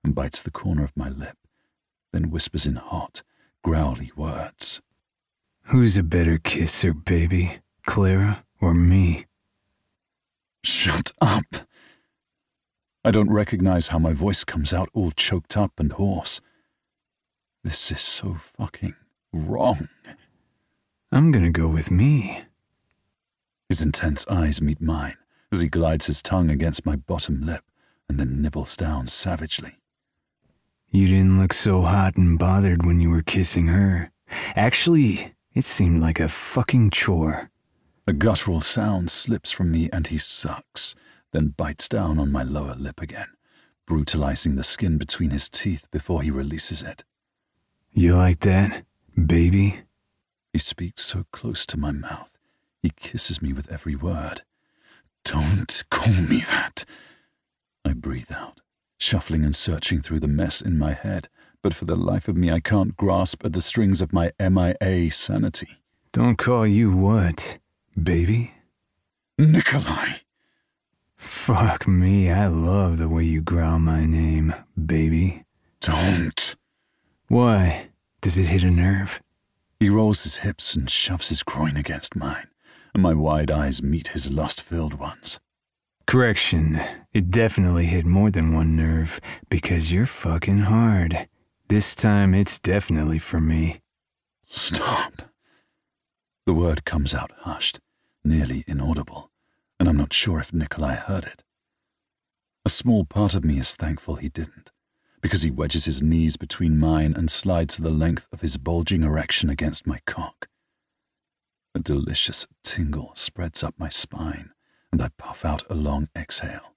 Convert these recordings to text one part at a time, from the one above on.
and bites the corner of my lip, then whispers in hot, growly words. Who's a better kisser, baby? Clara or me? Shut up! I don't recognize how my voice comes out all choked up and hoarse. This is so fucking wrong. I'm gonna go with me. His intense eyes meet mine as he glides his tongue against my bottom lip and then nibbles down savagely. You didn't look so hot and bothered when you were kissing her. Actually, it seemed like a fucking chore. A guttural sound slips from me and he sucks, then bites down on my lower lip again, brutalizing the skin between his teeth before he releases it. You like that, baby? He speaks so close to my mouth. He kisses me with every word. Don't call me that. I breathe out, shuffling and searching through the mess in my head, but for the life of me I can't grasp at the strings of my MIA sanity. Don't call you what, baby? Nikolai! Fuck me, I love the way you growl my name, baby. Don't. Why? Does it hit a nerve? He rolls his hips and shoves his groin against mine, and my wide eyes meet his lust-filled ones. Correction, it definitely hit more than one nerve, because you're fucking hard. This time it's definitely for me. Stop. The word comes out hushed, nearly inaudible, and I'm not sure if Nikolai heard it. A small part of me is thankful he didn't, because he wedges his knees between mine and slides the length of his bulging erection against my cock. A delicious tingle spreads up my spine, and I puff out a long exhale.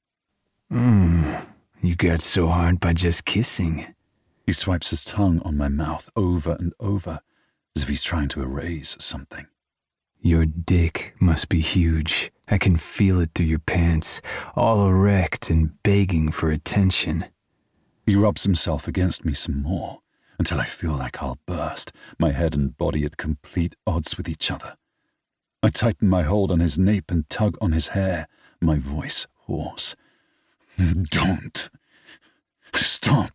You got so hard by just kissing. He swipes his tongue on my mouth over and over, as if he's trying to erase something. Your dick must be huge. I can feel it through your pants, all erect and begging for attention. He rubs himself against me some more, until I feel like I'll burst, my head and body at complete odds with each other. I tighten my hold on his nape and tug on his hair, my voice hoarse. Don't. Stop.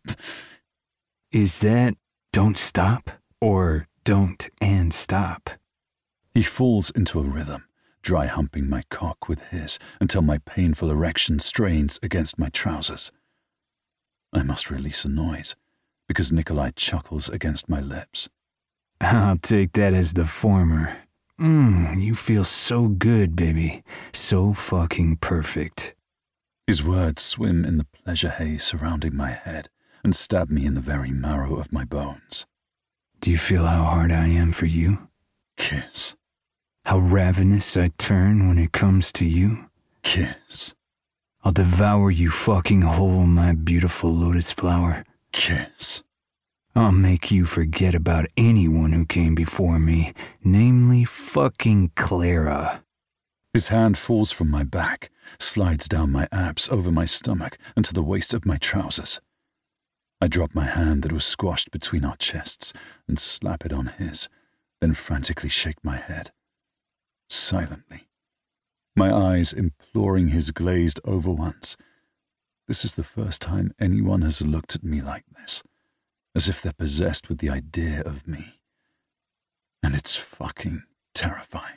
Is that don't stop or don't and stop? He falls into a rhythm, dry humping my cock with his until my painful erection strains against my trousers. I must release a noise, because Nikolai chuckles against my lips. I'll take that as the former. You feel so good, baby. So fucking perfect. His words swim in the pleasure haze surrounding my head and stab me in the very marrow of my bones. Do you feel how hard I am for you? Kiss. How ravenous I turn when it comes to you? Kiss. I'll devour you fucking whole, my beautiful lotus flower. Kiss. I'll make you forget about anyone who came before me, namely fucking Clara. His hand falls from my back, slides down my abs over my stomach and to the waist of my trousers. I drop my hand that was squashed between our chests and slap it on his, then frantically shake my head. Silently. My eyes imploring his glazed over ones. This is the first time anyone has looked at me like this, as if they're possessed with the idea of me. And it's fucking terrifying.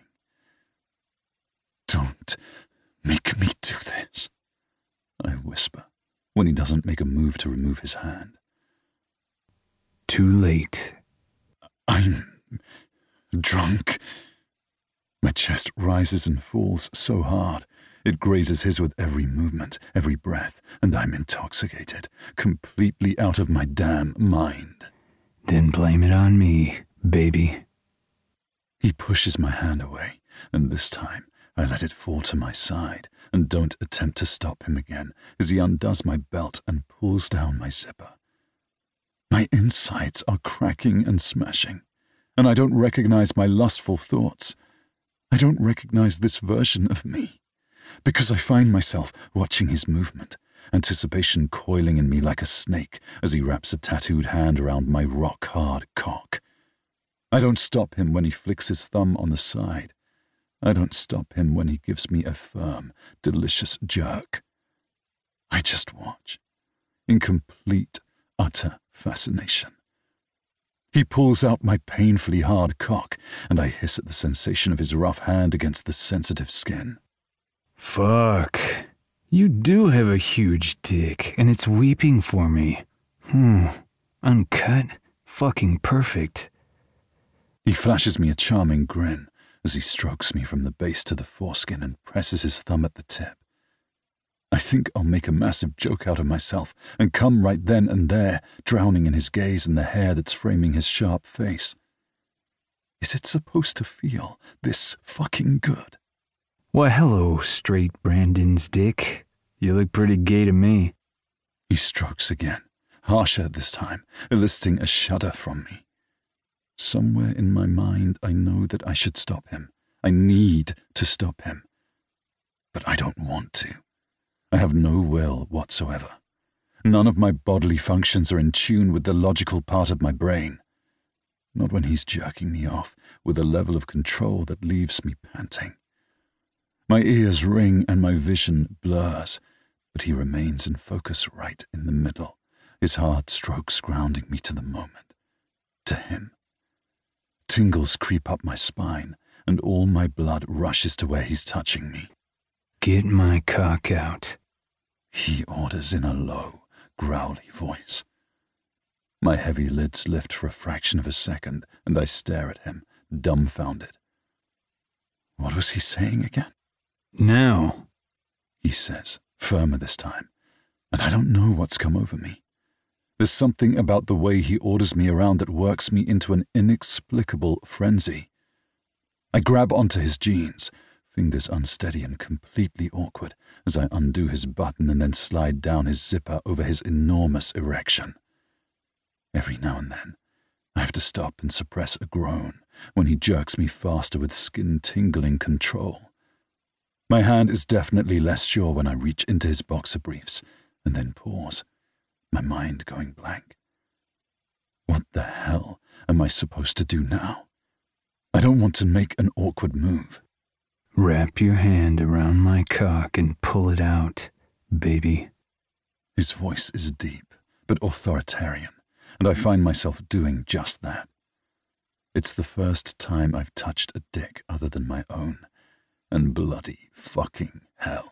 Don't make me do this, I whisper, when he doesn't make a move to remove his hand. Too late. I'm drunk. My chest rises and falls so hard, it grazes his with every movement, every breath, and I'm intoxicated, completely out of my damn mind. Then blame it on me, baby. He pushes my hand away, and this time I let it fall to my side and don't attempt to stop him again as he undoes my belt and pulls down my zipper. My insides are cracking and smashing, and I don't recognize my lustful thoughts. I don't recognize this version of me, because I find myself watching his movement, anticipation coiling in me like a snake as he wraps a tattooed hand around my rock-hard cock. I don't stop him when he flicks his thumb on the side. I don't stop him when he gives me a firm, delicious jerk. I just watch, in complete, utter fascination. He pulls out my painfully hard cock, and I hiss at the sensation of his rough hand against the sensitive skin. Fuck. You do have a huge dick, and it's weeping for me. Uncut. Fucking perfect. He flashes me a charming grin as he strokes me from the base to the foreskin and presses his thumb at the tip. I think I'll make a massive joke out of myself and come right then and there, drowning in his gaze and the hair that's framing his sharp face. Is it supposed to feel this fucking good? Why, hello, straight Brandon's dick. You look pretty gay to me. He strokes again, harsher this time, eliciting a shudder from me. Somewhere in my mind I know that I should stop him. I need to stop him. But I don't want to. I have no will whatsoever. None of my bodily functions are in tune with the logical part of my brain. Not when he's jerking me off with a level of control that leaves me panting. My ears ring and my vision blurs, but he remains in focus right in the middle, his hard strokes grounding me to the moment, to him. Tingles creep up my spine, and all my blood rushes to where he's touching me. Get my cock out, he orders in a low, growly voice. My heavy lids lift for a fraction of a second, and I stare at him, dumbfounded. What was he saying again? Now, he says, firmer this time, and I don't know what's come over me. There's something about the way he orders me around that works me into an inexplicable frenzy. I grab onto his jeans, fingers unsteady and completely awkward, as I undo his button and then slide down his zipper over his enormous erection. Every now and then, I have to stop and suppress a groan when he jerks me faster with skin-tingling control. My hand is definitely less sure when I reach into his boxer briefs, and then pause, my mind going blank. What the hell am I supposed to do now? I don't want to make an awkward move. Wrap your hand around my cock and pull it out, baby. His voice is deep, but authoritarian, and I find myself doing just that. It's the first time I've touched a dick other than my own, and bloody fucking hell.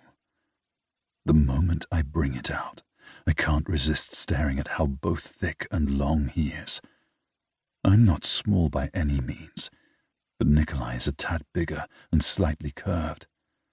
The moment I bring it out, I can't resist staring at how both thick and long he is. I'm not small by any means, but Nikolai is a tad bigger and slightly curved.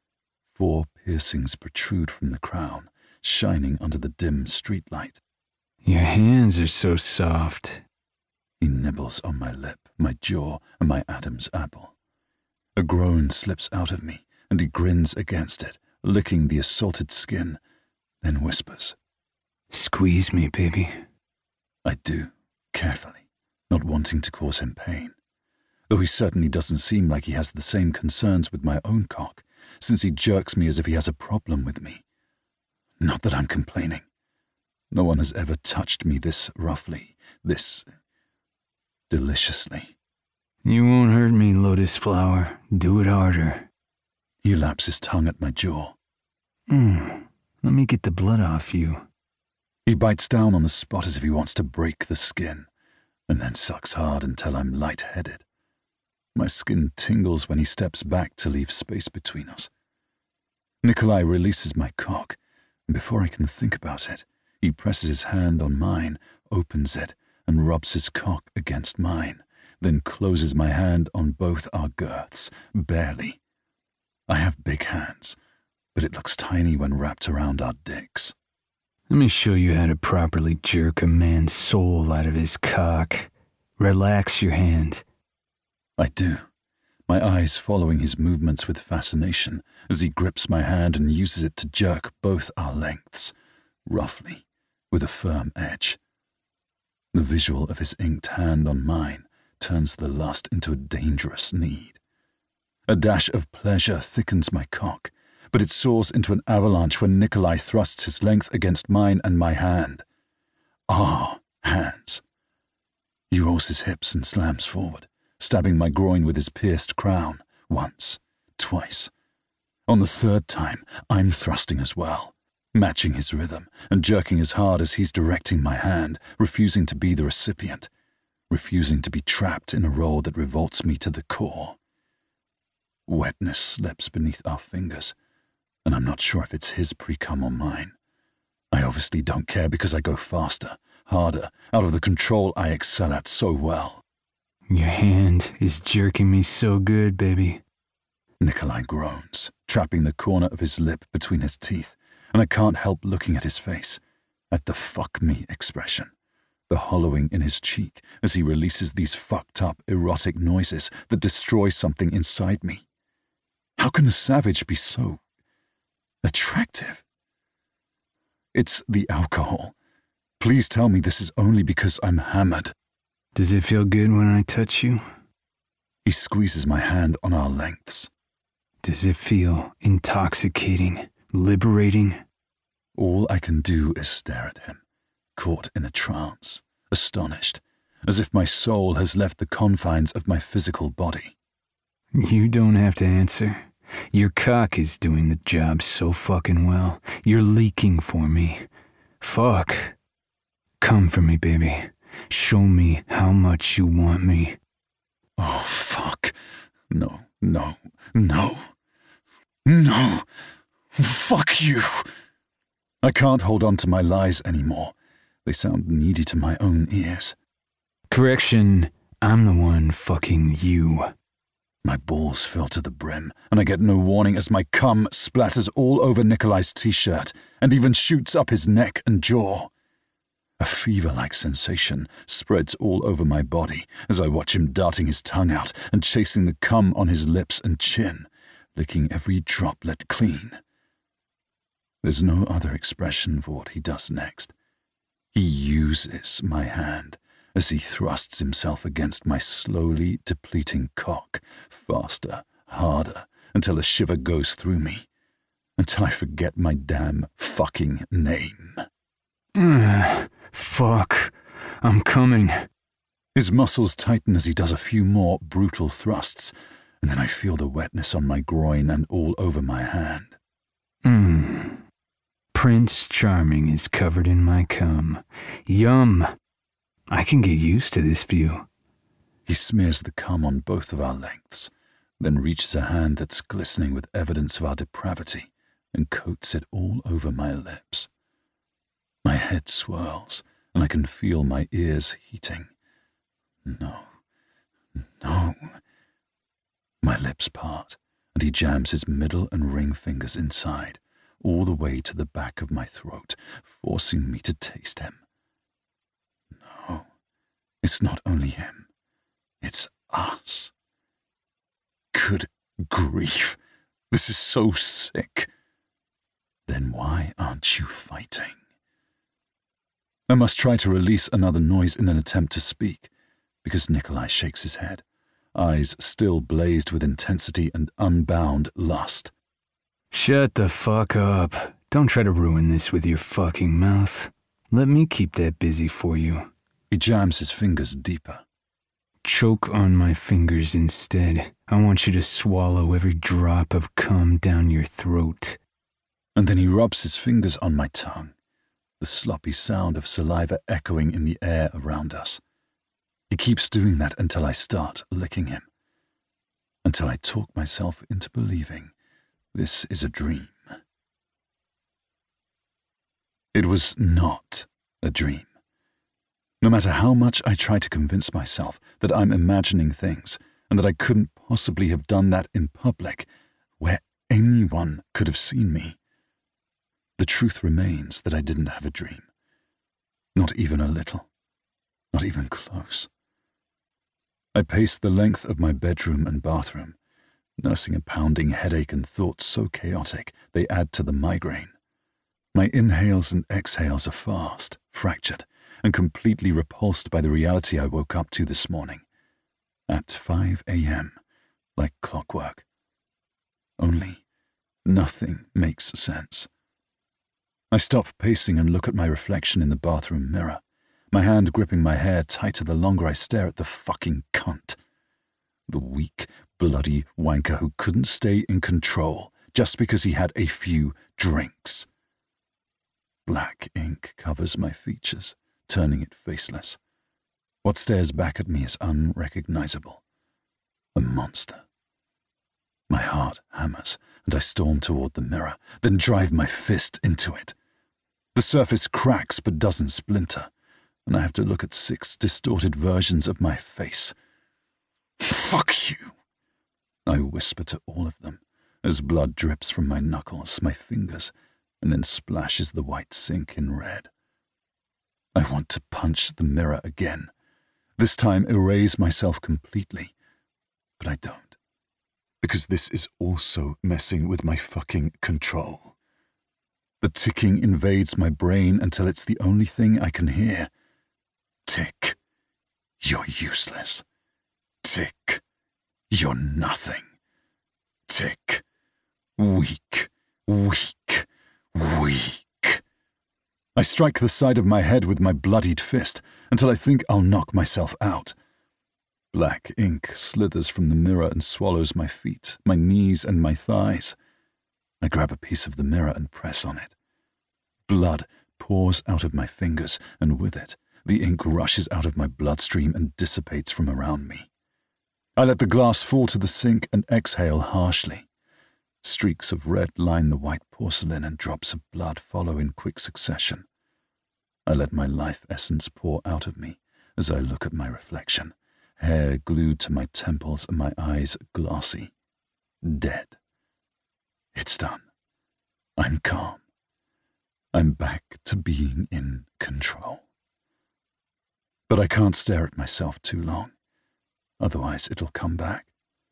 4 piercings protrude from the crown, shining under the dim streetlight. Your hands are so soft. He nibbles on my lip, my jaw, and my Adam's apple. A groan slips out of me, and he grins against it, licking the assaulted skin, then whispers, Squeeze me, baby. I do, carefully, not wanting to cause him pain, though he certainly doesn't seem like he has the same concerns with my own cock, since he jerks me as if he has a problem with me. Not that I'm complaining. No one has ever touched me this roughly, this deliciously. You won't hurt me, Lotus Flower. Do it harder. He laps his tongue at my jaw. Let me get the blood off you. He bites down on the spot as if he wants to break the skin, and then sucks hard until I'm lightheaded. My skin tingles when he steps back to leave space between us. Nikolai releases my cock, and before I can think about it, he presses his hand on mine, opens it, and rubs his cock against mine, then closes my hand on both our girths, barely. I have big hands, but it looks tiny when wrapped around our dicks. Let me show you how to properly jerk a man's soul out of his cock. Relax your hand. I do, my eyes following his movements with fascination as he grips my hand and uses it to jerk both our lengths, roughly, with a firm edge. The visual of his inked hand on mine turns the lust into a dangerous need. A dash of pleasure thickens my cock, but it soars into an avalanche when Nikolai thrusts his length against mine and my hand. Our hands. He rolls his hips and slams forward, stabbing my groin with his pierced crown, once, twice. On the third time, I'm thrusting as well. matching his rhythm and jerking as hard as he's directing my hand, refusing to be the recipient, refusing to be trapped in a role that revolts me to the core. Wetness slips beneath our fingers, and I'm not sure if it's his pre-cum or mine. I obviously don't care because I go faster, harder, out of the control I excel at so well. Your hand is jerking me so good, baby. Nikolai groans, trapping the corner of his lip between his teeth, and I can't help looking at his face, at the fuck me expression, the hollowing in his cheek as he releases these fucked up, erotic noises that destroy something inside me. How can a savage be so attractive? It's the alcohol. Please tell me this is only because I'm hammered. Does it feel good when I touch you? He squeezes my hand on our lengths. Does it feel intoxicating, liberating? All I can do is stare at him, caught in a trance, astonished, as if my soul has left the confines of my physical body. You don't have to answer. Your cock is doing the job so fucking well. You're leaking for me. Fuck. Come for me, baby. Show me how much you want me. Oh, fuck. No, no, no. No. Fuck you. I can't hold on to my lies anymore. They sound needy to my own ears. Correction, I'm the one fucking you. My balls fill to the brim, and I get no warning as my cum splatters all over Nikolai's t-shirt and even shoots up his neck and jaw. A fever-like sensation spreads all over my body as I watch him darting his tongue out and chasing the cum on his lips and chin, licking every droplet clean. There's no other expression for what he does next. He uses my hand as he thrusts himself against my slowly depleting cock, faster, harder, until a shiver goes through me, until I forget my damn fucking name. Fuck. I'm coming. His muscles tighten as he does a few more brutal thrusts, and then I feel the wetness on my groin and all over my hand. Prince Charming is covered in my cum. Yum. I can get used to this view. He smears the cum on both of our lengths, then reaches a hand that's glistening with evidence of our depravity and coats it all over my lips. My head swirls, and I can feel my ears heating. No. No. My lips part, and he jams his middle and ring fingers inside, all the way to the back of my throat, forcing me to taste him. No, it's not only him. It's us. Good grief. This is so sick. Then why aren't you fighting? I must try to release another noise in an attempt to speak, because Nikolai shakes his head, eyes still blazed with intensity and unbound lust. Shut the fuck up. Don't try to ruin this with your fucking mouth. Let me keep that busy for you. He jams his fingers deeper. Choke on my fingers instead. I want you to swallow every drop of cum down your throat. And then he rubs his fingers on my tongue, the sloppy sound of saliva echoing in the air around us. He keeps doing that until I start licking him, until I talk myself into believing this is a dream. It was not a dream. No matter how much I try to convince myself that I'm imagining things and that I couldn't possibly have done that in public, where anyone could have seen me, the truth remains that I didn't have a dream. Not even a little. Not even close. I paced the length of my bedroom and bathroom, nursing a pounding headache and thoughts so chaotic they add to the migraine. My inhales and exhales are fast, fractured, and completely repulsed by the reality I woke up to this morning. At 5 a.m., like clockwork. Only nothing makes sense. I stop pacing and look at my reflection in the bathroom mirror, my hand gripping my hair tighter the longer I stare at the fucking cunt. The weak, bloody wanker who couldn't stay in control just because he had a few drinks. Black ink covers my features, turning it faceless. What stares back at me is unrecognizable. A monster. My heart hammers, and I storm toward the mirror, then drive my fist into it. The surface cracks but doesn't splinter, and I have to look at 6 distorted versions of my face. Fuck you! I whisper to all of them, as blood drips from my knuckles, my fingers, and then splashes the white sink in red. I want to punch the mirror again, this time erase myself completely, but I don't, because this is also messing with my fucking control. The ticking invades my brain until it's the only thing I can hear. Tick, you're useless. Tick, you're nothing. Tick, weak, weak, weak. I strike the side of my head with my bloodied fist until I think I'll knock myself out. Black ink slithers from the mirror and swallows my feet, my knees, and my thighs. I grab a piece of the mirror and press on it. Blood pours out of my fingers, and with it, the ink rushes out of my bloodstream and dissipates from around me. I let the glass fall to the sink and exhale harshly. Streaks of red line the white porcelain and drops of blood follow in quick succession. I let my life essence pour out of me as I look at my reflection, hair glued to my temples and my eyes glassy. Dead. It's done. I'm calm. I'm back to being in control. But I can't stare at myself too long, otherwise it'll come back.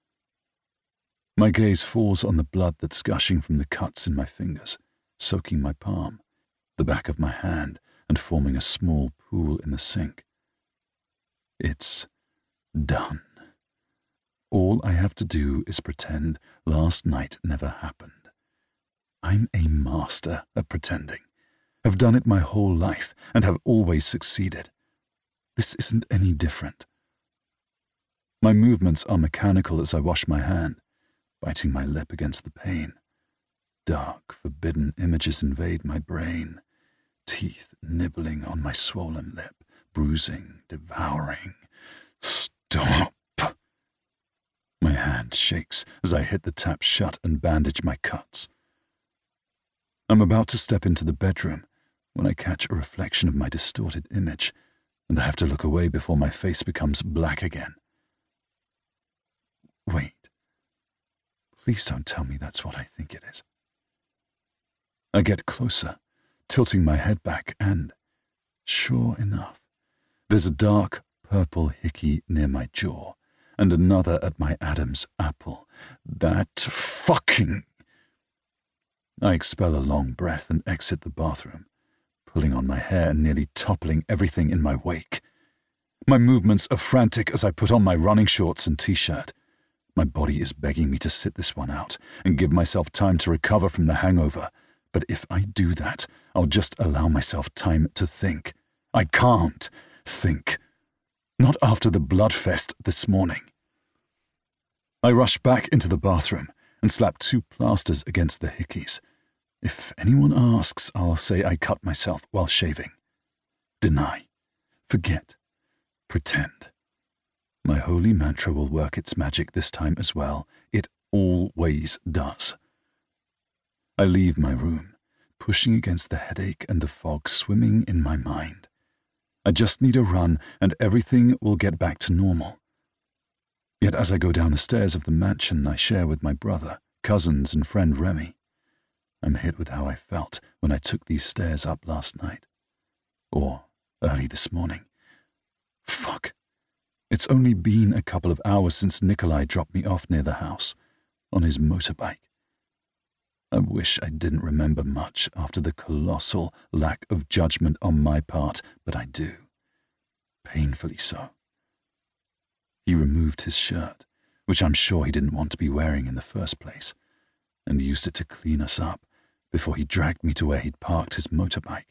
My gaze falls on the blood that's gushing from the cuts in my fingers, soaking my palm, the back of my hand, and forming a small pool in the sink. It's done. All I have to do is pretend last night never happened. I'm a master at pretending. Have done it my whole life and have always succeeded. This isn't any different. My movements are mechanical as I wash my hand, biting my lip against the pain. Dark, forbidden images invade my brain, teeth nibbling on my swollen lip, bruising, devouring. Stop! My hand shakes as I hit the tap shut and bandage my cuts. I'm about to step into the bedroom when I catch a reflection of my distorted image, and I have to look away before my face becomes black again. Wait. Please don't tell me that's what I think it is. I get closer, tilting my head back, and, sure enough, there's a dark purple hickey near my jaw, and another at my Adam's apple. That fucking... I expel a long breath and exit the bathroom, pulling on my hair and nearly toppling everything in my wake. My movements are frantic as I put on my running shorts and t-shirt. My body is begging me to sit this one out and give myself time to recover from the hangover, but if I do that, I'll just allow myself time to think. I can't think. Not after the bloodfest this morning. I rush back into the bathroom and slap 2 plasters against the hickeys. If anyone asks, I'll say I cut myself while shaving. Deny. Forget. Pretend. My holy mantra will work its magic this time as well. It always does. I leave my room, pushing against the headache and the fog swimming in my mind. I just need a run and everything will get back to normal. Yet as I go down the stairs of the mansion I share with my brother, cousins, and friend Remy, I'm hit with how I felt when I took these stairs up last night. Or early this morning. Fuck. It's only been a couple of hours since Nikolai dropped me off near the house, on his motorbike. I wish I didn't remember much after the colossal lack of judgment on my part, but I do. Painfully so. He removed his shirt, which I'm sure he didn't want to be wearing in the first place, and used it to clean us up before he dragged me to where he'd parked his motorbike.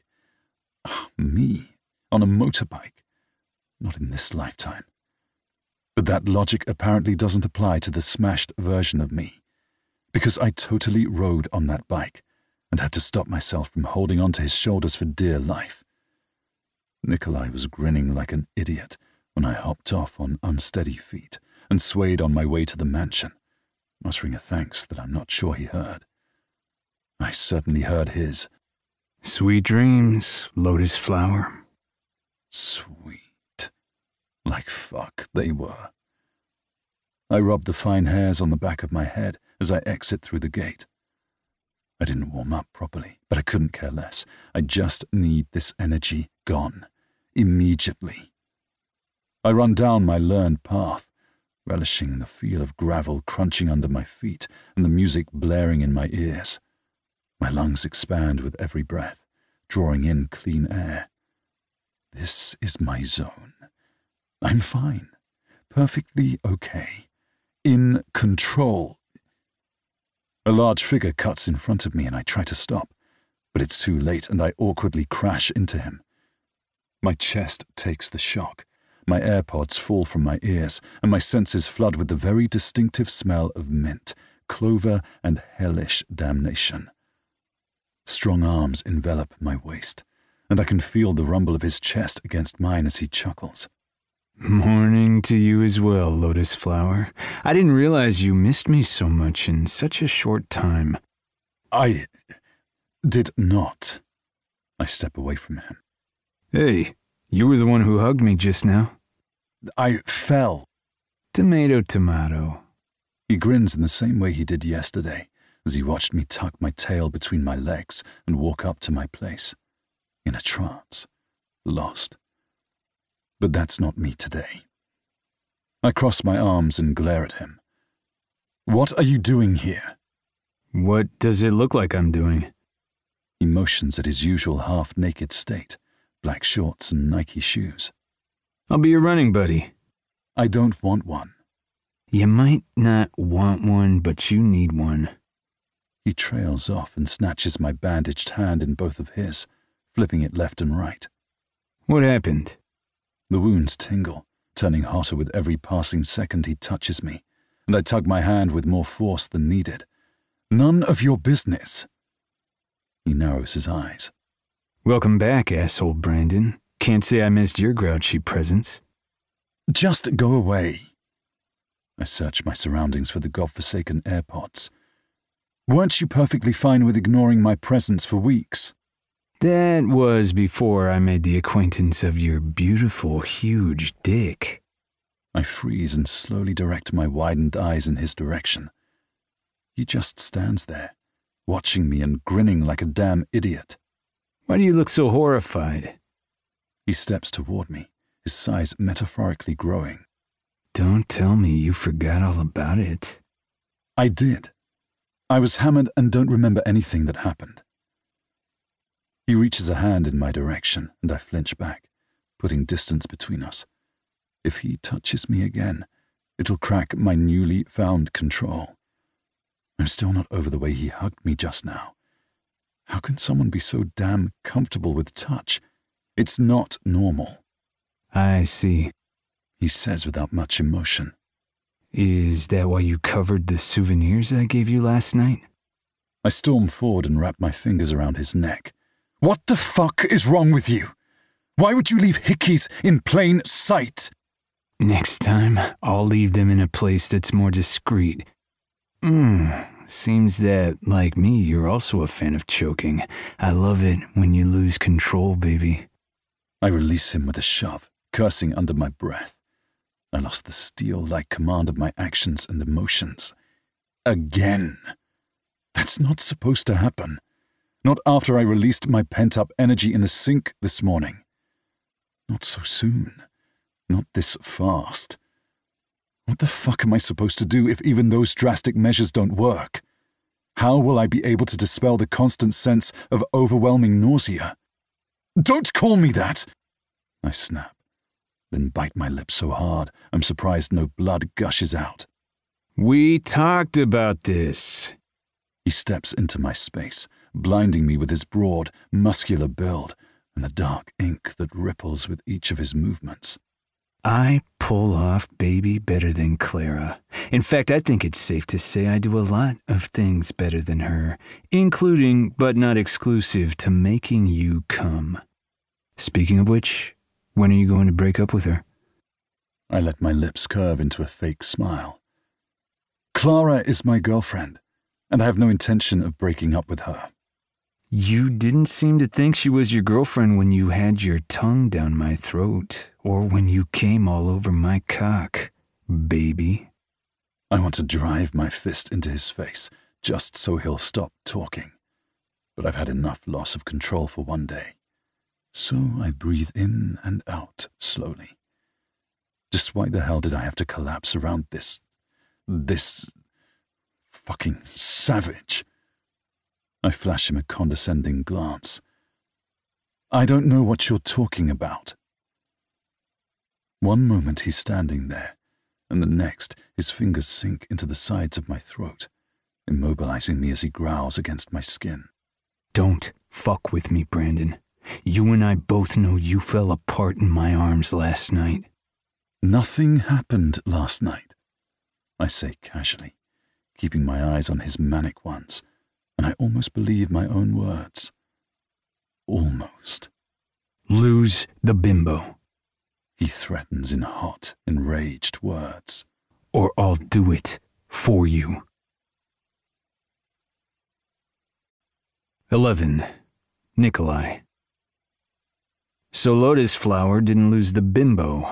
Me, on a motorbike. Not in this lifetime. But that logic apparently doesn't apply to the smashed version of me, because I totally rode on that bike, and had to stop myself from holding onto his shoulders for dear life. Nikolai was grinning like an idiot when I hopped off on unsteady feet and swayed on my way to the mansion, muttering a thanks that I'm not sure he heard. I certainly heard his. Sweet dreams, Lotus Flower. Sweet. Like fuck they were. I rubbed the fine hairs on the back of my head as I exit through the gate. I didn't warm up properly, but I couldn't care less. I just need this energy gone. Immediately. I run down my learned path, relishing the feel of gravel crunching under my feet and the music blaring in my ears. My lungs expand with every breath, drawing in clean air. This is my zone. I'm fine. Perfectly okay. In control. A large figure cuts in front of me and I try to stop, but it's too late and I awkwardly crash into him. My chest takes the shock. My AirPods fall from my ears and my senses flood with the very distinctive smell of mint, clover, and hellish damnation. Strong arms envelop my waist, and I can feel the rumble of his chest against mine as he chuckles. Morning to you as well, Lotus Flower. I didn't realize you missed me so much in such a short time. I did not. I step away from him. Hey, you were the one who hugged me just now. I fell. Tomato, tomato. He grins in the same way he did yesterday, as he watched me tuck my tail between my legs and walk up to my place, in a trance, lost. But that's not me today. I cross my arms and glare at him. What are you doing here? What does it look like I'm doing? He motions at his usual half-naked state, black shorts and Nike shoes. I'll be your running buddy. I don't want one. You might not want one, but you need one. He trails off and snatches my bandaged hand in both of his, flipping it left and right. What happened? The wounds tingle, turning hotter with every passing second he touches me, and I tug my hand with more force than needed. None of your business. He narrows his eyes. Welcome back, asshole Brandon. Can't say I missed your grouchy presence. Just go away. I search my surroundings for the godforsaken AirPods. Weren't you perfectly fine with ignoring my presence for weeks? That was before I made the acquaintance of your beautiful, huge dick. I freeze and slowly direct my widened eyes in his direction. He just stands there, watching me and grinning like a damn idiot. Why do you look so horrified? He steps toward me, his size metaphorically growing. Don't tell me you forgot all about it. I did. I was hammered and don't remember anything that happened. He reaches a hand in my direction, and I flinch back, putting distance between us. If he touches me again, it'll crack my newly found control. I'm still not over the way he hugged me just now. How can someone be so damn comfortable with touch? It's not normal. I see. He says without much emotion. Is that why you covered the souvenirs I gave you last night? I storm forward and wrap my fingers around his neck. What the fuck is wrong with you? Why would you leave hickeys in plain sight? Next time, I'll leave them in a place that's more discreet. Seems that, like me, you're also a fan of choking. I love it when you lose control, baby. I release him with a shove, cursing under my breath. I lost the steel-like command of my actions and emotions. Again. That's not supposed to happen. Not after I released my pent-up energy in the sink this morning. Not so soon. Not this fast. What the fuck am I supposed to do if even those drastic measures don't work? How will I be able to dispel the constant sense of overwhelming nausea? Don't call me that! I snap, then bite my lip so hard I'm surprised no blood gushes out. We talked about this. He steps into my space, blinding me with his broad, muscular build and the dark ink that ripples with each of his movements. I pull off baby better than Clara. In fact, I think it's safe to say I do a lot of things better than her, including, but not exclusive to making you come. Speaking of which, when are you going to break up with her? I let my lips curve into a fake smile. Clara is my girlfriend, and I have no intention of breaking up with her. You didn't seem to think she was your girlfriend when you had your tongue down my throat, or when you came all over my cock, baby. I want to drive my fist into his face, just so he'll stop talking. But I've had enough loss of control for one day. So I breathe in and out slowly. Just why the hell did I have to collapse around this fucking savage? I flash him a condescending glance. I don't know what you're talking about. One moment he's standing there, and the next his fingers sink into the sides of my throat, immobilizing me as he growls against my skin. Don't fuck with me, Brandon. You and I both know you fell apart in my arms last night. Nothing happened last night, I say casually, keeping my eyes on his manic ones, and I almost believe my own words. Almost. Lose the bimbo. He threatens in hot, enraged words. Or I'll do it for you. 11. Nikolai. So Lotus Flower didn't lose the bimbo.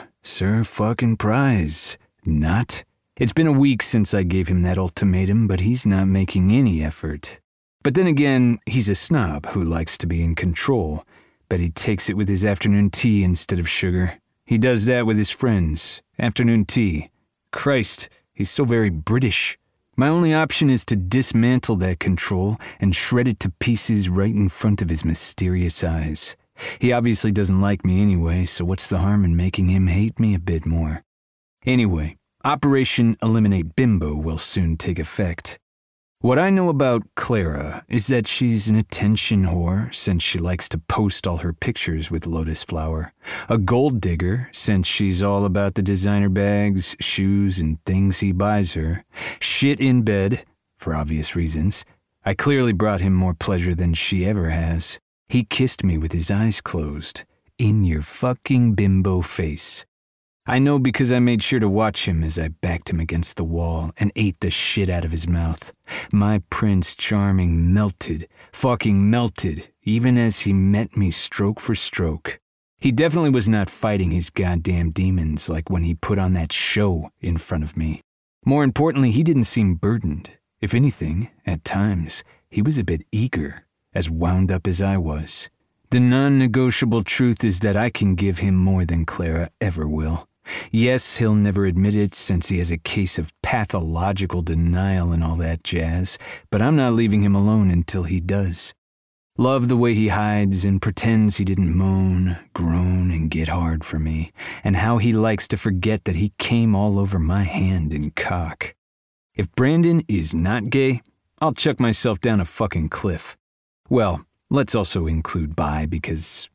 Surprize. Not. It's been a week since I gave him that ultimatum, but he's not making any effort. But then again, he's a snob who likes to be in control. Bet he takes it with his afternoon tea instead of sugar. He does that with his friends. Afternoon tea. Christ, he's so very British. My only option is to dismantle that control and shred it to pieces right in front of his mysterious eyes. He obviously doesn't like me anyway, so what's the harm in making him hate me a bit more? Anyway, Operation Eliminate Bimbo will soon take effect. What I know about Clara is that she's an attention whore, since she likes to post all her pictures with Lotus Flower. A gold digger, since she's all about the designer bags, shoes, and things he buys her. Shit in bed, for obvious reasons. I clearly brought him more pleasure than she ever has. He kissed me with his eyes closed. In your fucking bimbo face. I know because I made sure to watch him as I backed him against the wall and ate the shit out of his mouth. My Prince Charming melted, fucking melted, even as he met me stroke for stroke. He definitely was not fighting his goddamn demons like when he put on that show in front of me. More importantly, he didn't seem burdened. If anything, at times, he was a bit eager, as wound up as I was. The non-negotiable truth is that I can give him more than Clara ever will. Yes, he'll never admit it since he has a case of pathological denial and all that jazz, but I'm not leaving him alone until he does. Love the way he hides and pretends he didn't moan, groan, and get hard for me, and how he likes to forget that he came all over my hand and cock. If Brandon is not gay, I'll chuck myself down a fucking cliff. Well, let's also include bi because,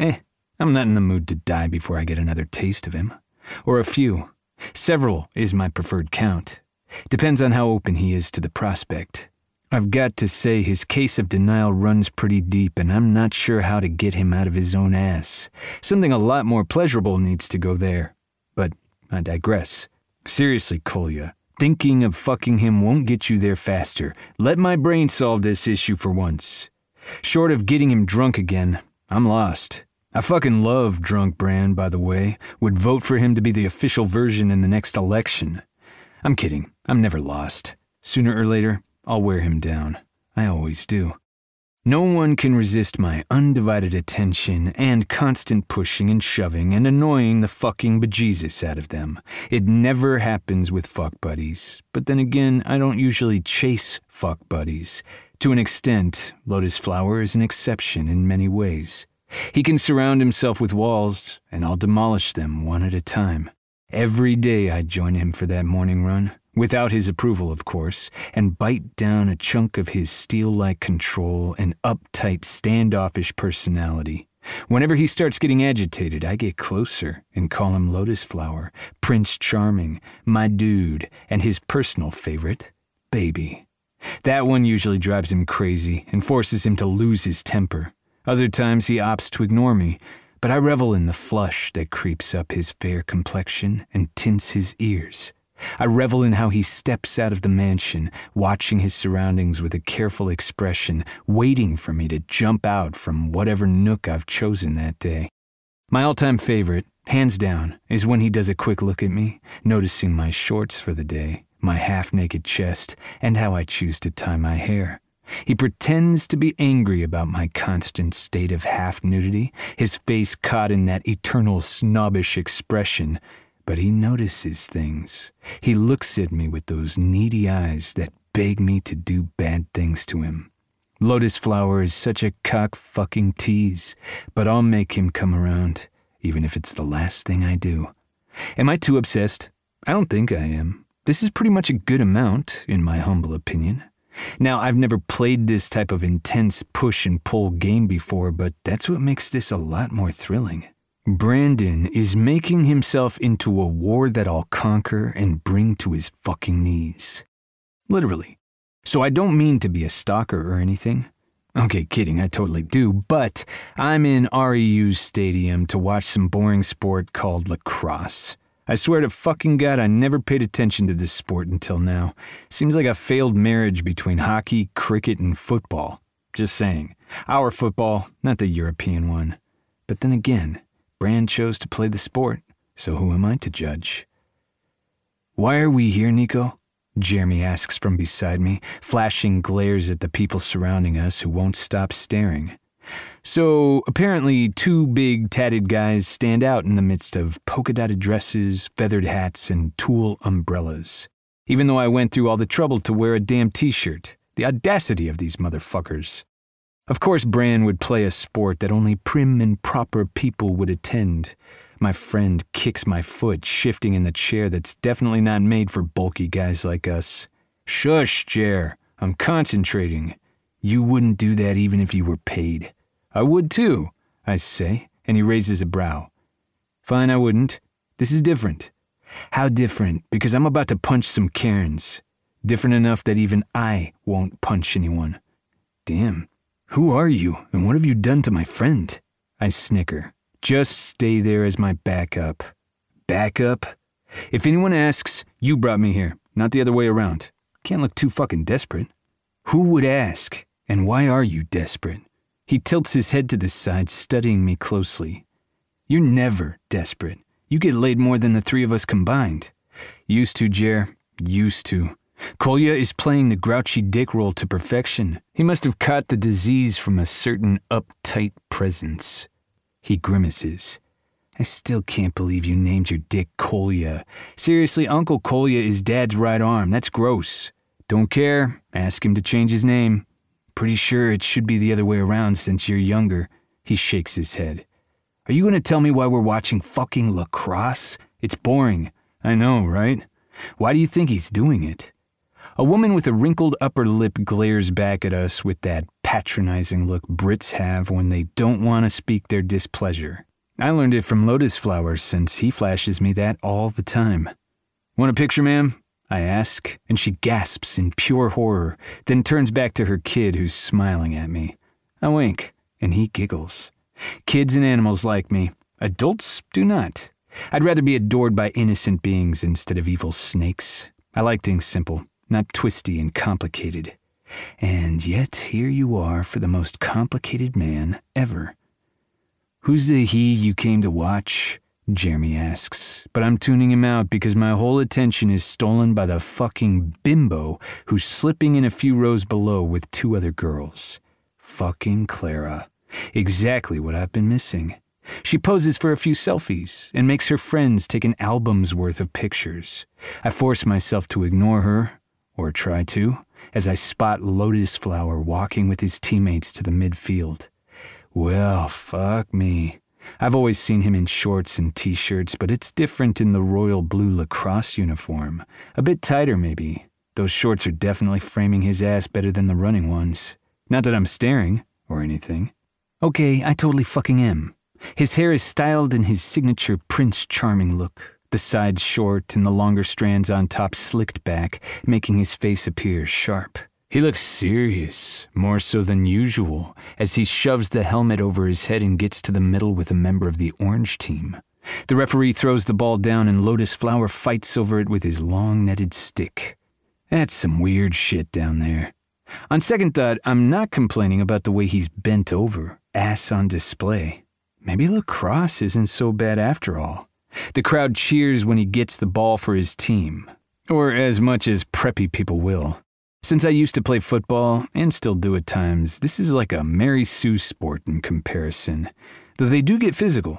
I'm not in the mood to die before I get another taste of him. Or a few. Several is my preferred count. Depends on how open he is to the prospect. I've got to say his case of denial runs pretty deep, and I'm not sure how to get him out of his own ass. Something a lot more pleasurable needs to go there. But I digress. Seriously, Kolya, thinking of fucking him won't get you there faster. Let my brain solve this issue for once. Short of getting him drunk again, I'm lost. I fucking love Drunk Brand, by the way. Would vote for him to be the official version in the next election. I'm kidding. I'm never lost. Sooner or later, I'll wear him down. I always do. No one can resist my undivided attention and constant pushing and shoving and annoying the fucking bejesus out of them. It never happens with fuck buddies. But then again, I don't usually chase fuck buddies. To an extent, Lotus Flower is an exception in many ways. He can surround himself with walls, and I'll demolish them one at a time. Every day I join him for that morning run, without his approval, of course, and bite down a chunk of his steel-like control and uptight, standoffish personality. Whenever he starts getting agitated, I get closer and call him Lotus Flower, Prince Charming, my dude, and his personal favorite, Baby. That one usually drives him crazy and forces him to lose his temper. Other times he opts to ignore me, but I revel in the flush that creeps up his fair complexion and tints his ears. I revel in how he steps out of the mansion, watching his surroundings with a careful expression, waiting for me to jump out from whatever nook I've chosen that day. My all-time favorite, hands down, is when he does a quick look at me, noticing my shorts for the day, my half-naked chest, and how I choose to tie my hair. He pretends to be angry about my constant state of half-nudity, his face caught in that eternal snobbish expression, but he notices things. He looks at me with those needy eyes that beg me to do bad things to him. Lotus Flower is such a cock-fucking tease, but I'll make him come around, even if it's the last thing I do. Am I too obsessed? I don't think I am. This is pretty much a good amount, in my humble opinion. Now, I've never played this type of intense push and pull game before, but that's what makes this a lot more thrilling. Brandon is making himself into a war that I'll conquer and bring to his fucking knees. Literally. So I don't mean to be a stalker or anything. Okay, kidding, I totally do, but I'm in REU's stadium to watch some boring sport called lacrosse. I swear to fucking God I never paid attention to this sport until now. Seems like a failed marriage between hockey, cricket, and football. Just saying. Our football, not the European one. But then again, Brand chose to play the sport, so who am I to judge? Why are we here, Nico? Jeremy asks from beside me, flashing glares at the people surrounding us who won't stop staring. So, apparently 2 big tatted guys stand out in the midst of polka-dotted dresses, feathered hats, and tulle umbrellas. Even though I went through all the trouble to wear a damn t-shirt. The audacity of these motherfuckers. Of course Bran would play a sport that only prim and proper people would attend. My friend kicks my foot, shifting in the chair that's definitely not made for bulky guys like us. Shush, Jer. I'm concentrating. You wouldn't do that even if you were paid. I would too, I say, and he raises a brow. Fine, I wouldn't. This is different. How different? Because I'm about to punch some Karens. Different enough that even I won't punch anyone. Damn. Who are you, and what have you done to my friend? I snicker. Just stay there as my backup. Backup? If anyone asks, you brought me here, not the other way around. Can't look too fucking desperate. Who would ask? And why are you desperate? He tilts his head to the side, studying me closely. You're never desperate. You get laid more than the 3 of us combined. Used to, Jer. Used to. Kolya is playing the grouchy dick role to perfection. He must have caught the disease from a certain uptight presence. He grimaces. I still can't believe you named your dick Kolya. Seriously, Uncle Kolya is Dad's right arm. That's gross. Don't care. Ask him to change his name. Pretty sure it should be the other way around since you're younger. He shakes his head. Are you going to tell me why we're watching fucking lacrosse? It's boring. I know, right? Why do you think he's doing it? A woman with a wrinkled upper lip glares back at us with that patronizing look Brits have when they don't want to speak their displeasure. I learned it from Lotus Flower since he flashes me that all the time. Want a picture, ma'am? I ask, and she gasps in pure horror, then turns back to her kid who's smiling at me. I wink, and he giggles. Kids and animals like me. Adults do not. I'd rather be adored by innocent beings instead of evil snakes. I like things simple, not twisty and complicated. And yet here you are for the most complicated man ever. Who's the he you came to watch? Jeremy asks, but I'm tuning him out because my whole attention is stolen by the fucking bimbo who's slipping in a few rows below with 2 other girls. Fucking Clara. Exactly what I've been missing. She poses for a few selfies and makes her friends take an album's worth of pictures. I force myself to ignore her, or try to, as I spot Lotus Flower walking with his teammates to the midfield. Well, fuck me. I've always seen him in shorts and t-shirts, but it's different in the royal blue lacrosse uniform. A bit tighter, maybe. Those shorts are definitely framing his ass better than the running ones. Not that I'm staring, or anything. Okay, I totally fucking am. His hair is styled in his signature Prince Charming look, the sides short and the longer strands on top slicked back, making his face appear sharp. He looks serious, more so than usual, as he shoves the helmet over his head and gets to the middle with a member of the orange team. The referee throws the ball down and Lotus Flower fights over it with his long netted stick. That's some weird shit down there. On second thought, I'm not complaining about the way he's bent over, ass on display. Maybe lacrosse isn't so bad after all. The crowd cheers when he gets the ball for his team, or as much as preppy people will. Since I used to play football, and still do at times, this is like a Mary Sue sport in comparison, though they do get physical.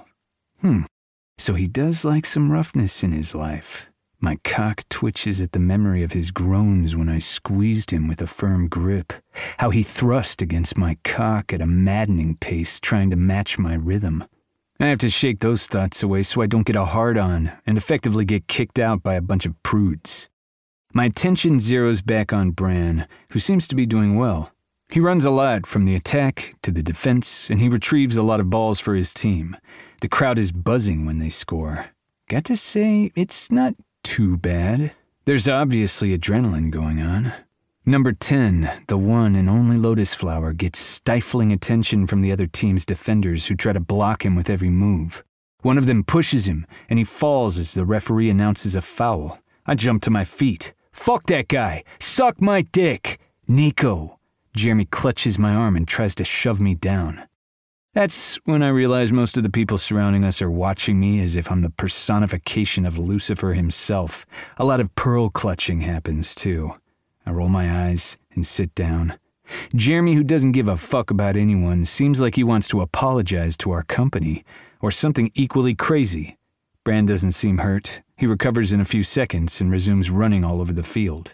So he does like some roughness in his life. My cock twitches at the memory of his groans when I squeezed him with a firm grip, how he thrust against my cock at a maddening pace trying to match my rhythm. I have to shake those thoughts away so I don't get a hard-on and effectively get kicked out by a bunch of prudes. My attention zeroes back on Bran, who seems to be doing well. He runs a lot from the attack to the defense, and he retrieves a lot of balls for his team. The crowd is buzzing when they score. Got to say, it's not too bad. There's obviously adrenaline going on. Number 10, the one and only Lotus Flower, gets stifling attention from the other team's defenders who try to block him with every move. One of them pushes him, and he falls as the referee announces a foul. I jump to my feet. Fuck that guy! Suck my dick! Nico! Jeremy clutches my arm and tries to shove me down. That's when I realize most of the people surrounding us are watching me as if I'm the personification of Lucifer himself. A lot of pearl clutching happens, too. I roll my eyes and sit down. Jeremy, who doesn't give a fuck about anyone, seems like he wants to apologize to our company, or something equally crazy. Bran doesn't seem hurt. He recovers in a few seconds and resumes running all over the field.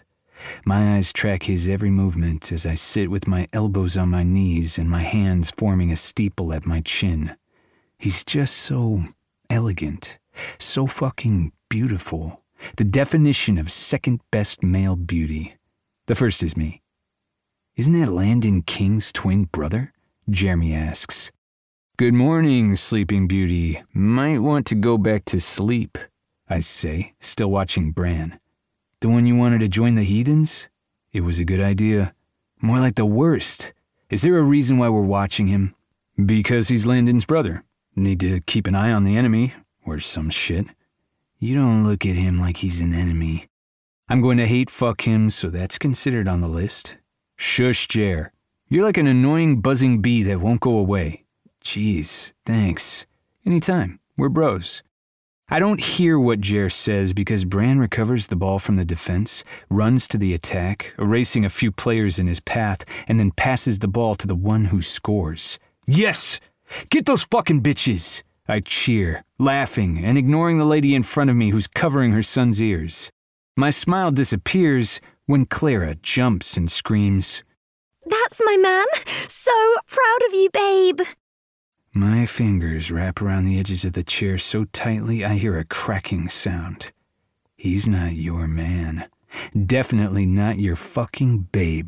My eyes track his every movement as I sit with my elbows on my knees and my hands forming a steeple at my chin. He's just so elegant, so fucking beautiful. The definition of second-best male beauty. The first is me. Isn't that Landon King's twin brother? Jeremy asks. Good morning, Sleeping Beauty. Might want to go back to sleep, I say, still watching Bran. The one you wanted to join the heathens? It was a good idea. More like the worst. Is there a reason why we're watching him? Because he's Landon's brother. Need to keep an eye on the enemy, or some shit. You don't look at him like he's an enemy. I'm going to hate fuck him, so that's considered on the list. Shush, Jer. You're like an annoying buzzing bee that won't go away. Jeez, thanks. Anytime. We're bros. I don't hear what Jer says because Bran recovers the ball from the defense, runs to the attack, erasing a few players in his path, and then passes the ball to the one who scores. Yes! Get those fucking bitches! I cheer, laughing and ignoring the lady in front of me who's covering her son's ears. My smile disappears when Clara jumps and screams, That's my man! So proud of you, babe! My fingers wrap around the edges of the chair so tightly I hear a cracking sound. He's not your man. Definitely not your fucking babe.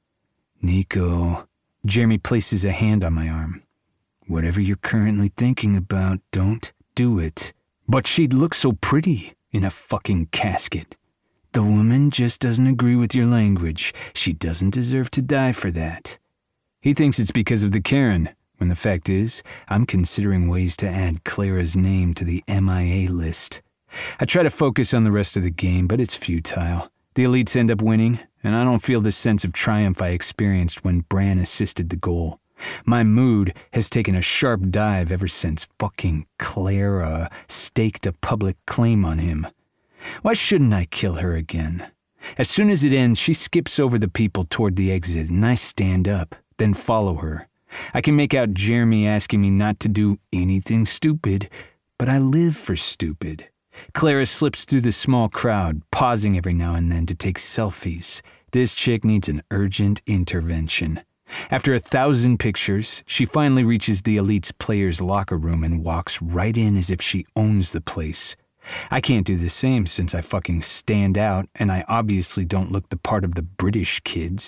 Nico. Jeremy places a hand on my arm. Whatever you're currently thinking about, don't do it. But she'd look so pretty in a fucking casket. The woman just doesn't agree with your language. She doesn't deserve to die for that. He thinks it's because of the Karen, when the fact is, I'm considering ways to add Clara's name to the MIA list. I try to focus on the rest of the game, but it's futile. The elites end up winning, and I don't feel the sense of triumph I experienced when Bran assisted the goal. My mood has taken a sharp dive ever since fucking Clara staked a public claim on him. Why shouldn't I kill her again? As soon as it ends, she skips over the people toward the exit, and I stand up, then follow her. I can make out Jeremy asking me not to do anything stupid, but I live for stupid. Clara slips through the small crowd, pausing every now and then to take selfies. This chick needs an urgent intervention. After 1,000 pictures, she finally reaches the Elite's players' locker room and walks right in as if she owns the place. I can't do the same since I fucking stand out and I obviously don't look the part of the British kids.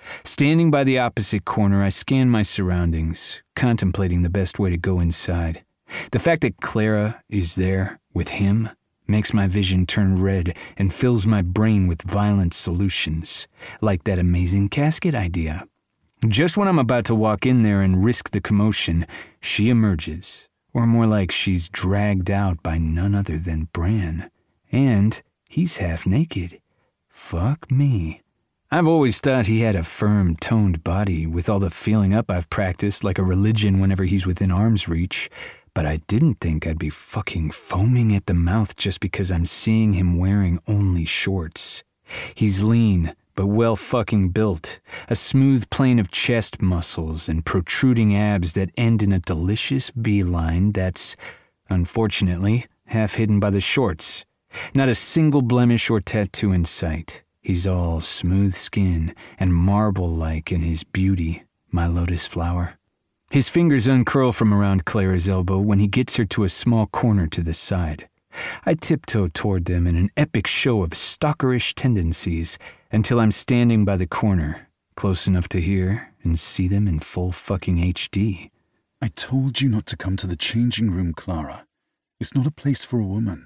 Standing by the opposite corner, I scan my surroundings, contemplating the best way to go inside. The fact that Clara is there with him makes my vision turn red and fills my brain with violent solutions, like that amazing casket idea. Just when I'm about to walk in there and risk the commotion, she emerges, or more like she's dragged out by none other than Bran. And he's half naked. Fuck me. I've always thought he had a firm, toned body with all the feeling up I've practiced like a religion whenever he's within arm's reach, but I didn't think I'd be fucking foaming at the mouth just because I'm seeing him wearing only shorts. He's lean, but well fucking built, a smooth plane of chest muscles and protruding abs that end in a delicious V-line that's, unfortunately, half hidden by the shorts. Not a single blemish or tattoo in sight. He's all smooth skin and marble-like in his beauty, my lotus flower. His fingers uncurl from around Clara's elbow when he gets her to a small corner to the side. I tiptoe toward them in an epic show of stalkerish tendencies until I'm standing by the corner, close enough to hear and see them in full fucking HD. I told you not to come to the changing room, Clara. It's not a place for a woman.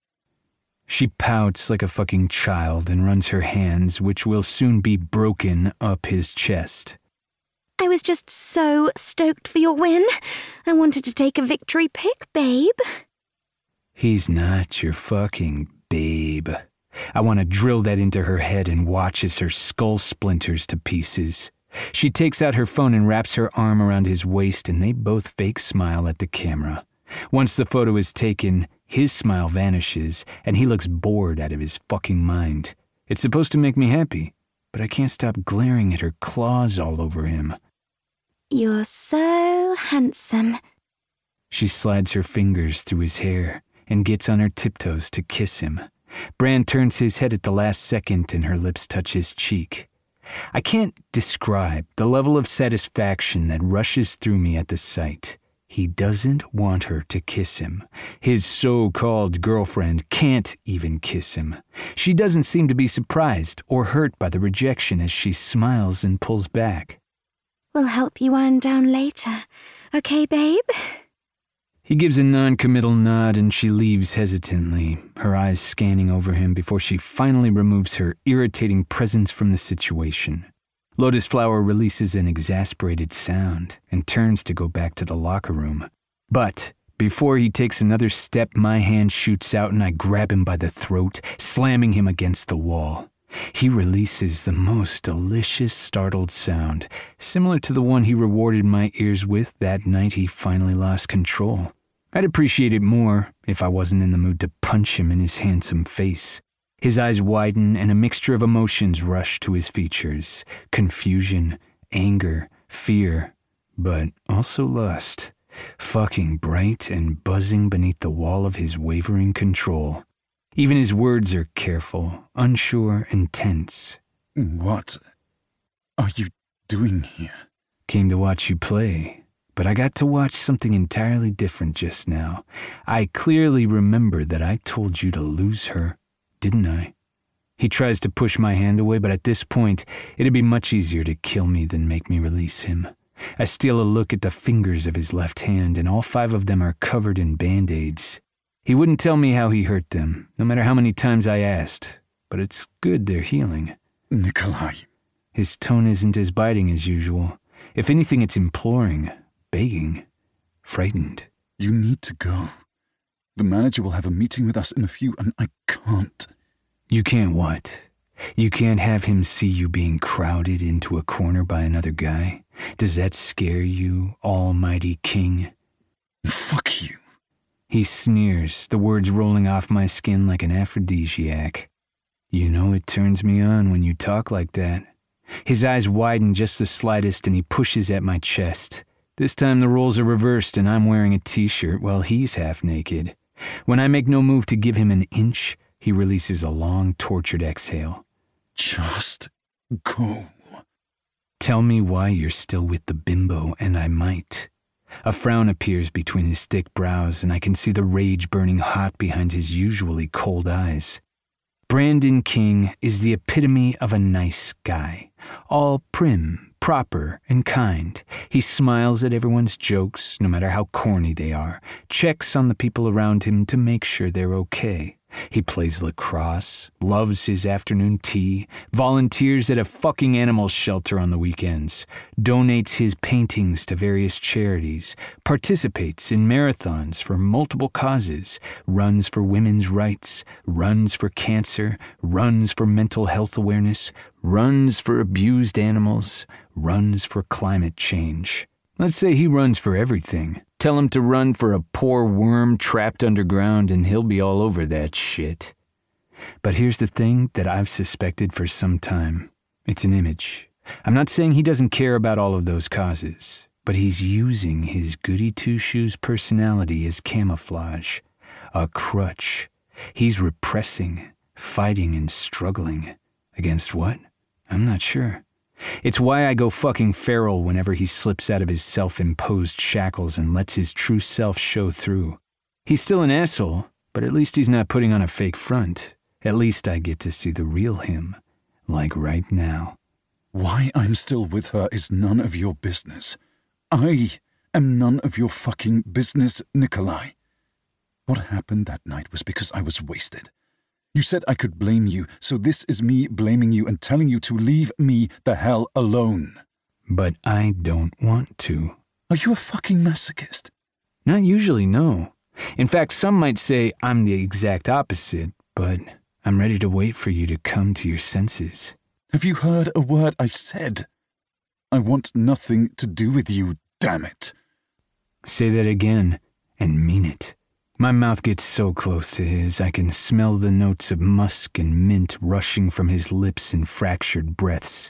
She pouts like a fucking child and runs her hands, which will soon be broken, up his chest. I was just so stoked for your win. I wanted to take a victory pic, babe. He's not your fucking babe. I want to drill that into her head and watch as her skull splinters to pieces. She takes out her phone and wraps her arm around his waist, and they both fake smile at the camera. Once the photo is taken, his smile vanishes, and he looks bored out of his fucking mind. It's supposed to make me happy, but I can't stop glaring at her claws all over him. You're so handsome. She slides her fingers through his hair and gets on her tiptoes to kiss him. Bran turns his head at the last second and her lips touch his cheek. I can't describe the level of satisfaction that rushes through me at the sight. He doesn't want her to kiss him. His so-called girlfriend can't even kiss him. She doesn't seem to be surprised or hurt by the rejection as she smiles and pulls back. We'll help you iron down later. Okay, babe? He gives a non-committal nod and she leaves hesitantly, her eyes scanning over him before she finally removes her irritating presence from the situation. Lotus Flower releases an exasperated sound and turns to go back to the locker room. But before he takes another step, my hand shoots out and I grab him by the throat, slamming him against the wall. He releases the most delicious startled sound, similar to the one he rewarded my ears with that night he finally lost control. I'd appreciate it more if I wasn't in the mood to punch him in his handsome face. His eyes widen and a mixture of emotions rush to his features. Confusion, anger, fear, but also lust. Fucking bright and buzzing beneath the wall of his wavering control. Even his words are careful, unsure, and tense. What are you doing here? Came to watch you play, but I got to watch something entirely different just now. I clearly remember that I told you to lose her, didn't I? He tries to push my hand away, but at this point, it'd be much easier to kill me than make me release him. I steal a look at the fingers of his left hand, and all 5 of them are covered in band-aids. He wouldn't tell me how he hurt them, no matter how many times I asked, but it's good they're healing. Nikolai. His tone isn't as biting as usual. If anything, it's imploring, begging, frightened. You need to go. The manager will have a meeting with us in a few, and I can't. You can't what? You can't have him see you being crowded into a corner by another guy? Does that scare you, almighty king? Fuck you. He sneers, the words rolling off my skin like an aphrodisiac. You know it turns me on when you talk like that. His eyes widen just the slightest and he pushes at my chest. This time the roles are reversed and I'm wearing a t-shirt while he's half naked. When I make no move to give him an inch, he releases a long, tortured exhale. Just go. Tell me why you're still with the bimbo and I might. A frown appears between his thick brows and I can see the rage burning hot behind his usually cold eyes. Brandon King is the epitome of a nice guy, All prim, proper, and kind. He smiles at everyone's jokes, no matter how corny they are, checks on the people around him to make sure they're okay. He plays lacrosse, loves his afternoon tea, volunteers at a fucking animal shelter on the weekends, donates his paintings to various charities, participates in marathons for multiple causes, runs for women's rights, runs for cancer, runs for mental health awareness, runs for abused animals, runs for climate change. Let's say he runs for everything. Tell him to run for a poor worm trapped underground and he'll be all over that shit. But here's the thing that I've suspected for some time. It's an image. I'm not saying he doesn't care about all of those causes, but he's using his goody-two-shoes personality as camouflage, a crutch. He's repressing, fighting, and struggling. Against what? I'm not sure. It's why I go fucking feral whenever he slips out of his self-imposed shackles and lets his true self show through. He's still an asshole, but at least he's not putting on a fake front. At least I get to see the real him, like right now. Why I'm still with her is none of your business. I am none of your fucking business, Nikolai. What happened that night was because I was wasted. You said I could blame you, so this is me blaming you and telling you to leave me the hell alone. But I don't want to. Are you a fucking masochist? Not usually, no. In fact, some might say I'm the exact opposite, but I'm ready to wait for you to come to your senses. Have you heard a word I've said? I want nothing to do with you, damn it. Say that again, and mean it. My mouth gets so close to his, I can smell the notes of musk and mint rushing from his lips in fractured breaths.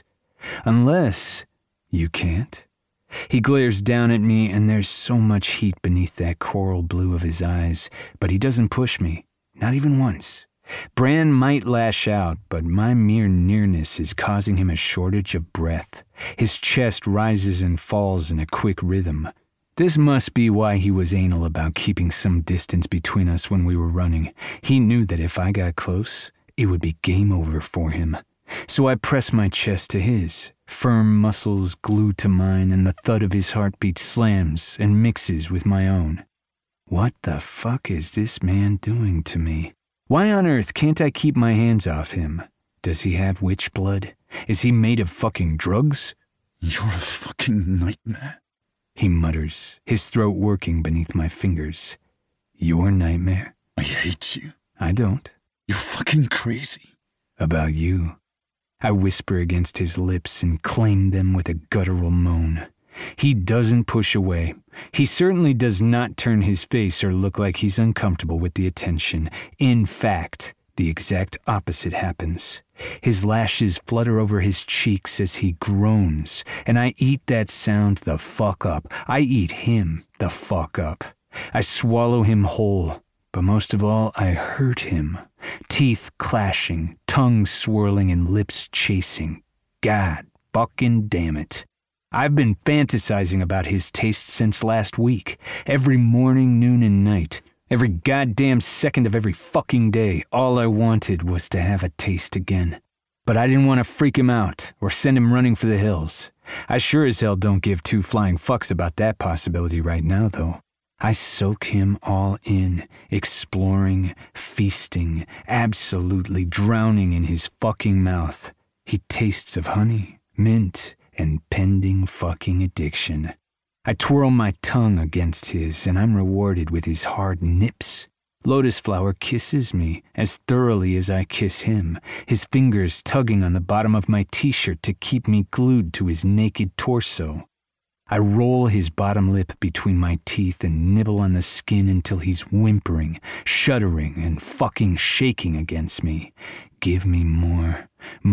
Unless you can't. He glares down at me, and there's so much heat beneath that coral blue of his eyes, but he doesn't push me, not even once. Bran might lash out, but my mere nearness is causing him a shortage of breath. His chest rises and falls in a quick rhythm. This must be why he was anal about keeping some distance between us when we were running. He knew that if I got close, it would be game over for him. So I press my chest to his, firm muscles glued to mine, and the thud of his heartbeat slams and mixes with my own. What the fuck is this man doing to me? Why on earth can't I keep my hands off him? Does he have witch blood? Is he made of fucking drugs? You're a fucking nightmare. He mutters, his throat working beneath my fingers. Your nightmare? I hate you. I don't. You're fucking crazy. About you. I whisper against his lips and claim them with a guttural moan. He doesn't push away. He certainly does not turn his face or look like he's uncomfortable with the attention. In fact, the exact opposite happens. His lashes flutter over his cheeks as he groans, and I eat that sound the fuck up. I eat him the fuck up. I swallow him whole, but most of all, I hurt him. Teeth clashing, tongue swirling, and lips chasing. God fucking damn it. I've been fantasizing about his taste since last week. Every morning, noon, and night. Every goddamn second of every fucking day, all I wanted was to have a taste again. But I didn't want to freak him out or send him running for the hills. I sure as hell don't give two flying fucks about that possibility right now, though. I soak him all in, exploring, feasting, absolutely drowning in his fucking mouth. He tastes of honey, mint, and pending fucking addiction. I twirl my tongue against his, and I'm rewarded with his hard nips. Lotus Flower kisses me as thoroughly as I kiss him, his fingers tugging on the bottom of my t-shirt to keep me glued to his naked torso. I roll his bottom lip between my teeth and nibble on the skin until he's whimpering, shuddering, and fucking shaking against me. Give me more,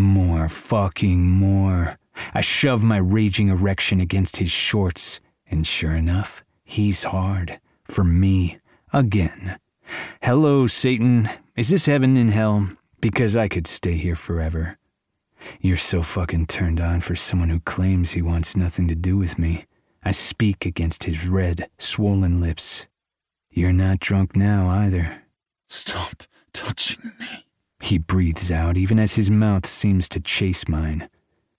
fucking more. I shove my raging erection against his shorts. And sure enough, he's hard. For me. Again. Hello, Satan. Is this heaven and hell? Because I could stay here forever. You're so fucking turned on for someone who claims he wants nothing to do with me. I speak against his red, swollen lips. You're not drunk now, either. Stop touching me. He breathes out, even as his mouth seems to chase mine.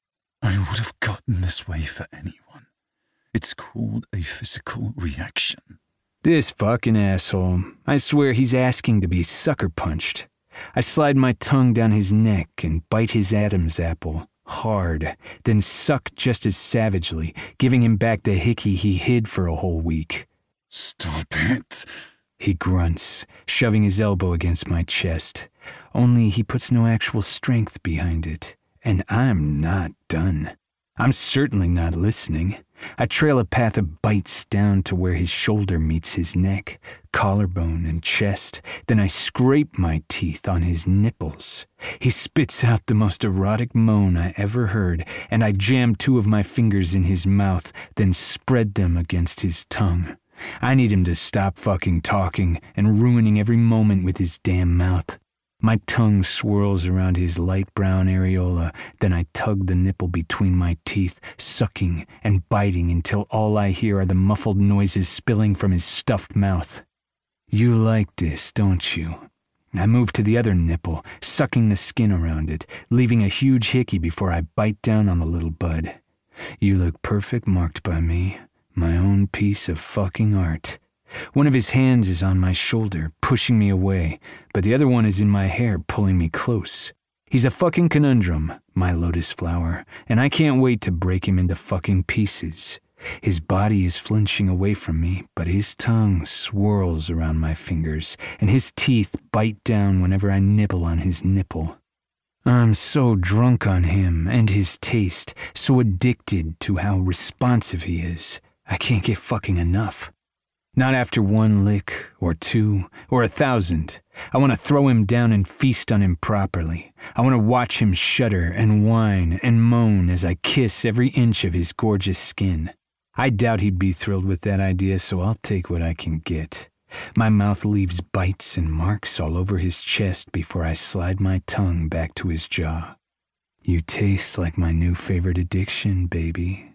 I would have gotten this way for anyone. It's called a physical reaction. This fucking asshole. I swear he's asking to be sucker punched. I slide my tongue down his neck and bite his Adam's apple, hard, then suck just as savagely, giving him back the hickey he hid for a whole week. Stop it, he grunts, shoving his elbow against my chest. Only he puts no actual strength behind it, and I'm not done. I'm certainly not listening. I trail a path of bites down to where his shoulder meets his neck, collarbone, and chest. Then I scrape my teeth on his nipples. He spits out the most erotic moan I ever heard, and I jam 2 of my fingers in his mouth, then spread them against his tongue. I need him to stop fucking talking and ruining every moment with his damn mouth. My tongue swirls around his light brown areola, then I tug the nipple between my teeth, sucking and biting until all I hear are the muffled noises spilling from his stuffed mouth. You like this, don't you? I move to the other nipple, sucking the skin around it, leaving a huge hickey before I bite down on the little bud. You look perfect marked by me, my own piece of fucking art. One of his hands is on my shoulder, pushing me away, but the other one is in my hair, pulling me close. He's a fucking conundrum, my lotus flower, and I can't wait to break him into fucking pieces. His body is flinching away from me, but his tongue swirls around my fingers, and his teeth bite down whenever I nibble on his nipple. I'm so drunk on him and his taste, so addicted to how responsive he is. I can't get fucking enough. Not after 1 lick, or 2, or 1,000. I want to throw him down and feast on him properly. I want to watch him shudder and whine and moan as I kiss every inch of his gorgeous skin. I doubt he'd be thrilled with that idea, so I'll take what I can get. My mouth leaves bites and marks all over his chest before I slide my tongue back to his jaw. You taste like my new favorite addiction, baby.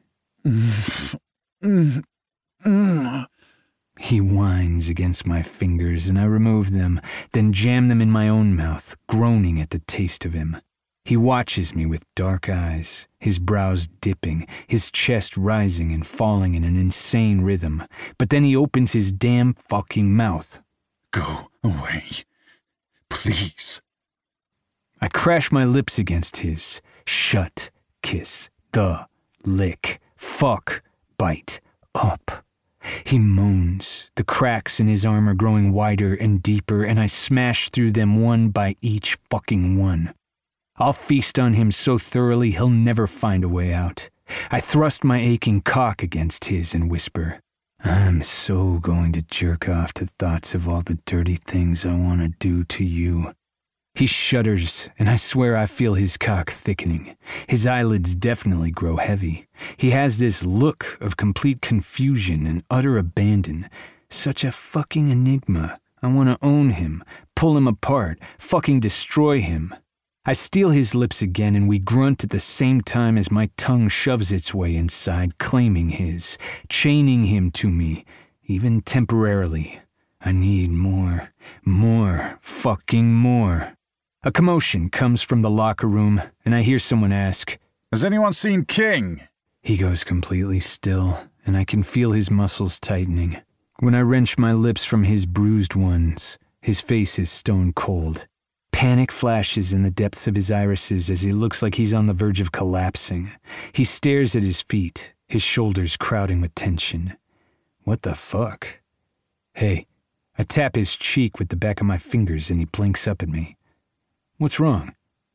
He whines against my fingers, and I remove them, then jam them in my own mouth, groaning at the taste of him. He watches me with dark eyes, his brows dipping, his chest rising and falling in an insane rhythm. But then he opens his damn fucking mouth. Go away, please. I crash my lips against his. Shut, kiss, the, lick, fuck, bite, up. He moans, the cracks in his armor growing wider and deeper, and I smash through them one by each fucking one. I'll feast on him so thoroughly he'll never find a way out. I thrust my aching cock against his and whisper, I'm so going to jerk off to thoughts of all the dirty things I want to do to you. He shudders, and I swear I feel his cock thickening. His eyelids definitely grow heavy. He has this look of complete confusion and utter abandon. Such a fucking enigma. I want to own him, pull him apart, fucking destroy him. I steal his lips again, and we grunt at the same time as my tongue shoves its way inside, claiming his, chaining him to me, even temporarily. I need more, fucking more. A commotion comes from the locker room, and I hear someone ask, Has anyone seen King? He goes completely still, and I can feel his muscles tightening. When I wrench my lips from his bruised ones, his face is stone cold. Panic flashes in the depths of his irises as he looks like he's on the verge of collapsing. He stares at his feet, his shoulders crowding with tension. What the fuck? Hey, I tap his cheek with the back of my fingers, and he blinks up at me. What's wrong?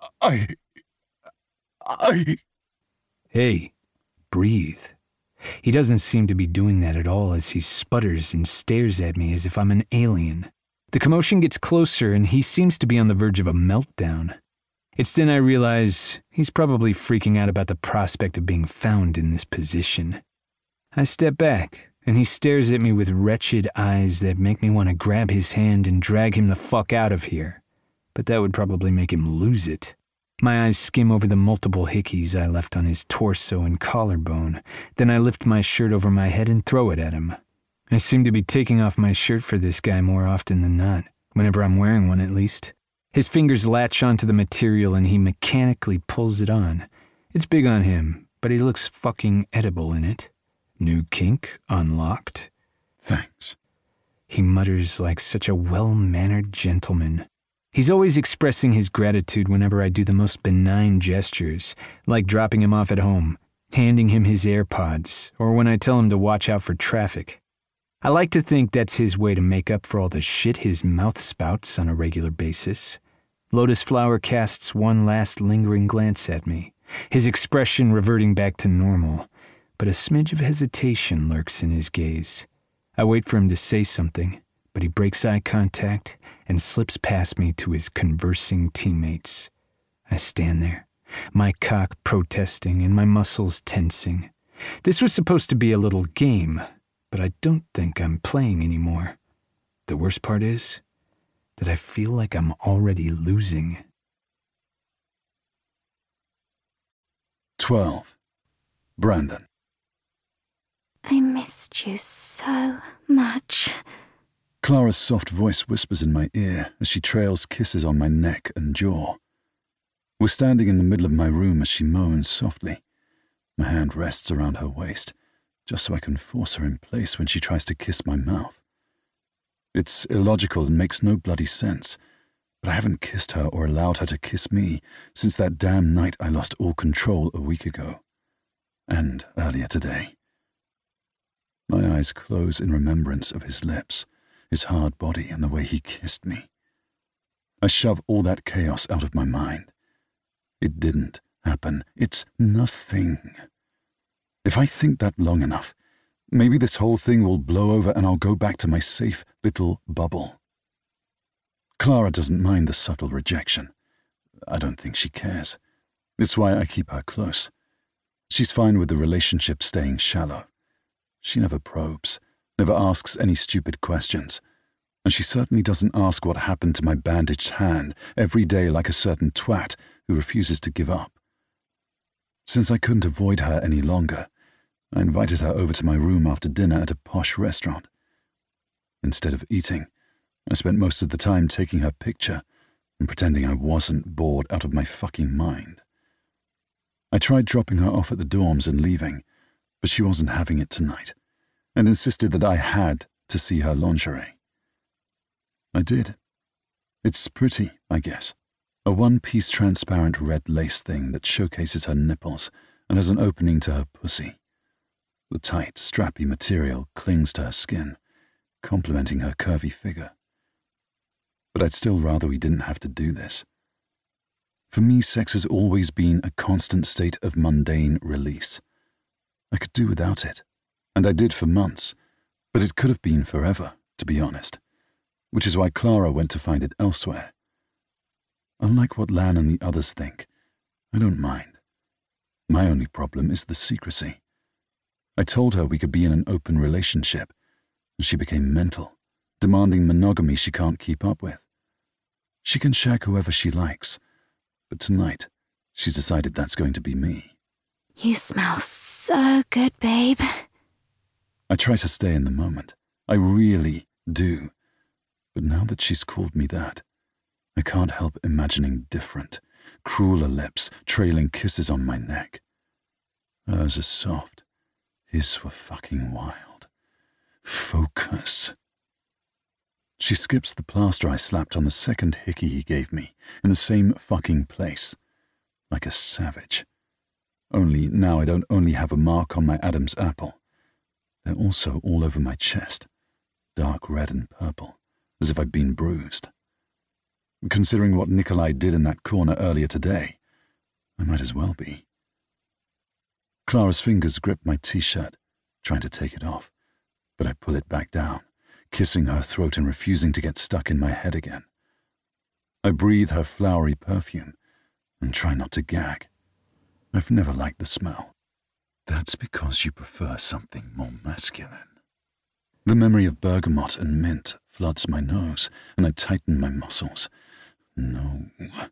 Hey, breathe. He doesn't seem to be doing that at all as he sputters and stares at me as if I'm an alien. The commotion gets closer and he seems to be on the verge of a meltdown. It's then I realize he's probably freaking out about the prospect of being found in this position. I step back and he stares at me with wretched eyes that make me want to grab his hand and drag him the fuck out of here. But that would probably make him lose it. My eyes skim over the multiple hickeys I left on his torso and collarbone. Then I lift my shirt over my head and throw it at him. I seem to be taking off my shirt for this guy more often than not, whenever I'm wearing one at least. His fingers latch onto the material and he mechanically pulls it on. It's big on him, but he looks fucking edible in it. New kink unlocked. Thanks. He mutters like such a well-mannered gentleman. He's always expressing his gratitude whenever I do the most benign gestures, like dropping him off at home, handing him his AirPods, or when I tell him to watch out for traffic. I like to think that's his way to make up for all the shit his mouth spouts on a regular basis. Lotus Flower casts one last lingering glance at me, his expression reverting back to normal, but a smidge of hesitation lurks in his gaze. I wait for him to say something, but he breaks eye contact and slips past me to his conversing teammates. I stand there, my cock protesting and my muscles tensing. This was supposed to be a little game, but I don't think I'm playing anymore. The worst part is that I feel like I'm already losing. 12. Brandon. I missed you so much. Clara's soft voice whispers in my ear as she trails kisses on my neck and jaw. We're standing in the middle of my room as she moans softly. My hand rests around her waist, just so I can force her in place when she tries to kiss my mouth. It's illogical and makes no bloody sense, but I haven't kissed her or allowed her to kiss me since that damn night I lost all control a week ago. And earlier today. My eyes close in remembrance of his lips, his hard body, and the way he kissed me. I shove all that chaos out of my mind. It didn't happen. It's nothing. If I think that long enough, maybe this whole thing will blow over and I'll go back to my safe little bubble. Clara doesn't mind the subtle rejection. I don't think she cares. It's why I keep her close. She's fine with the relationship staying shallow. She never probes, never asks any stupid questions, and she certainly doesn't ask what happened to my bandaged hand every day like a certain twat who refuses to give up. Since I couldn't avoid her any longer, I invited her over to my room after dinner at a posh restaurant. Instead of eating, I spent most of the time taking her picture and pretending I wasn't bored out of my fucking mind. I tried dropping her off at the dorms and leaving, but she wasn't having it tonight, and insisted that I had to see her lingerie. I did. It's pretty, I guess. A one-piece transparent red lace thing that showcases her nipples and has an opening to her pussy. The tight, strappy material clings to her skin, complementing her curvy figure. But I'd still rather we didn't have to do this. For me, sex has always been a constant state of mundane release. I could do without it, and I did for months, but it could have been forever, to be honest, which is why Clara went to find it elsewhere. Unlike what Lan and the others think, I don't mind. My only problem is the secrecy. I told her we could be in an open relationship, and she became mental, demanding monogamy she can't keep up with. She can shag whoever she likes, but tonight she's decided that's going to be me. You smell so good, babe. I try to stay in the moment. I really do. But now that she's called me that, I can't help imagining different, crueler lips trailing kisses on my neck. Hers are soft. His were fucking wild. Focus. She skips the plaster I slapped on the second hickey he gave me, in the same fucking place. Like a savage. Only now I don't only have a mark on my Adam's apple. They're also all over my chest, dark red and purple, as if I'd been bruised. Considering what Nikolai did in that corner earlier today, I might as well be. Clara's fingers grip my t-shirt, trying to take it off, but I pull it back down, kissing her throat and refusing to get stuck in my head again. I breathe her flowery perfume and try not to gag. I've never liked the smell. That's because you prefer something more masculine. The memory of bergamot and mint floods my nose, and I tighten my muscles. No.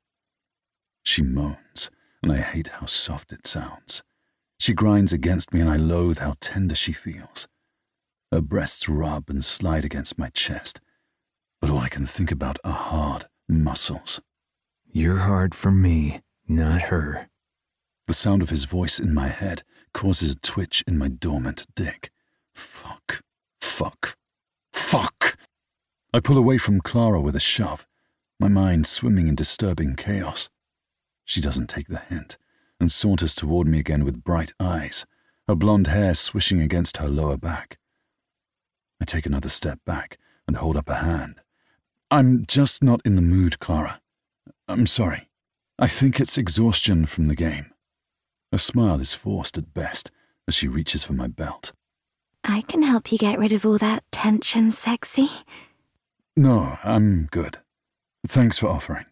She moans, and I hate how soft it sounds. She grinds against me, and I loathe how tender she feels. Her breasts rub and slide against my chest, but all I can think about are hard muscles. You're hard for me, not her. The sound of his voice in my head causes a twitch in my dormant dick. Fuck. Fuck. Fuck! I pull away from Clara with a shove, my mind swimming in disturbing chaos. She doesn't take the hint and saunters toward me again with bright eyes, her blonde hair swishing against her lower back. I take another step back and hold up a hand. I'm just not in the mood, Clara. I'm sorry. I think it's exhaustion from the game. A smile is forced at best as she reaches for my belt. I can help you get rid of all that tension, sexy. No, I'm good. Thanks for offering.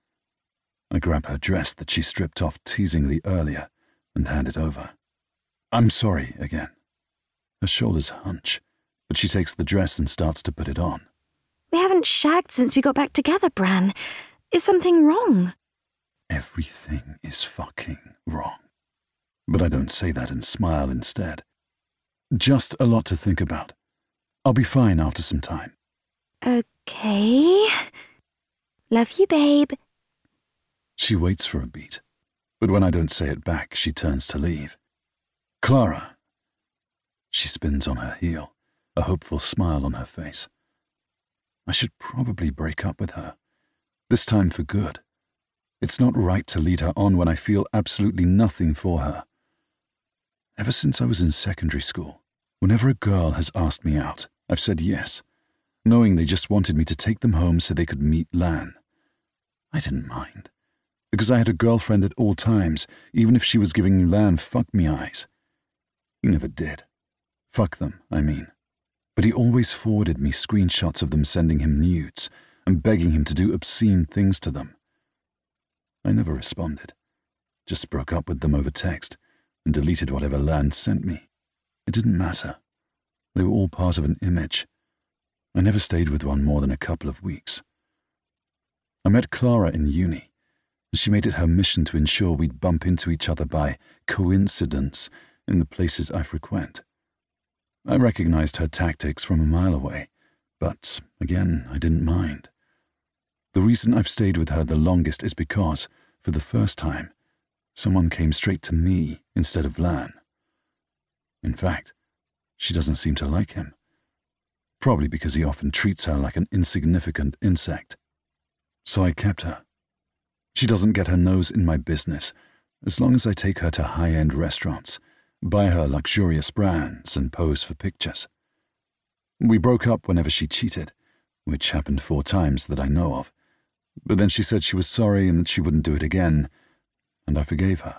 I grab her dress that she stripped off teasingly earlier and hand it over. I'm sorry again. Her shoulders hunch, but she takes the dress and starts to put it on. We haven't shagged since we got back together, Bran. Is something wrong? Everything is fucking wrong. But I don't say that and smile instead. Just a lot to think about. I'll be fine after some time. Okay. Love you, babe. She waits for a beat, but when I don't say it back, she turns to leave. Clara. She spins on her heel, a hopeful smile on her face. I should probably break up with her, this time for good. It's not right to lead her on when I feel absolutely nothing for her. Ever since I was in secondary school, whenever a girl has asked me out, I've said yes, knowing they just wanted me to take them home so they could meet Lan. I didn't mind, because I had a girlfriend at all times, even if she was giving Lan fuck-me eyes. He never did. Fuck them, I mean. But he always forwarded me screenshots of them sending him nudes and begging him to do obscene things to them. I never responded, just broke up with them over text and deleted whatever Lan sent me. It didn't matter. They were all part of an image. I never stayed with one more than a couple of weeks. I met Clara in uni, and she made it her mission to ensure we'd bump into each other by coincidence in the places I frequent. I recognized her tactics from a mile away, but, again, I didn't mind. The reason I've stayed with her the longest is because, for the first time, someone came straight to me instead of Lan. In fact, she doesn't seem to like him. Probably because he often treats her like an insignificant insect. So I kept her. She doesn't get her nose in my business, as long as I take her to high-end restaurants, buy her luxurious brands, and pose for pictures. We broke up whenever she cheated, which happened 4 times that I know of, but then she said she was sorry and that she wouldn't do it again, and I forgave her.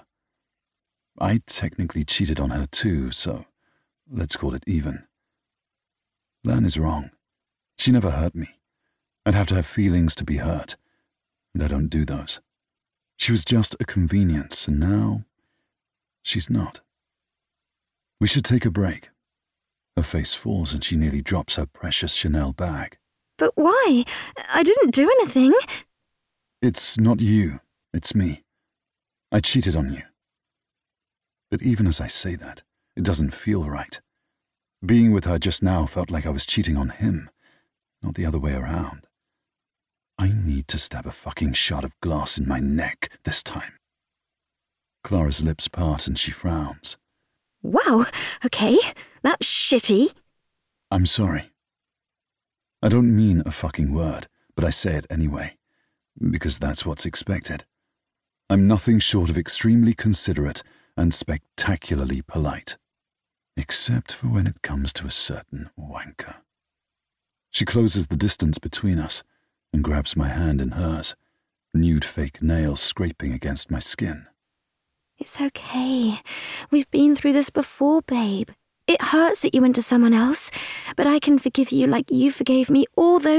I technically cheated on her too, so let's call it even. Lan is wrong. She never hurt me. I'd have to have feelings to be hurt, and I don't do those. She was just a convenience, and now she's not. We should take a break. Her face falls and she nearly drops her precious Chanel bag. But why? I didn't do anything. It's not you, it's me. I cheated on you. But even as I say that, it doesn't feel right. Being with her just now felt like I was cheating on him, not the other way around. I need to stab a fucking shot of glass in my neck this time. Clara's lips part and she frowns. Wow, okay, that's shitty. I'm sorry. I don't mean a fucking word, but I say it anyway, because that's what's expected. I'm nothing short of extremely considerate and spectacularly polite. Except for when it comes to a certain wanker. She closes the distance between us and grabs my hand in hers, nude fake nails scraping against my skin. It's okay. We've been through this before, babe. It hurts that you went to someone else, but I can forgive you like you forgave me all those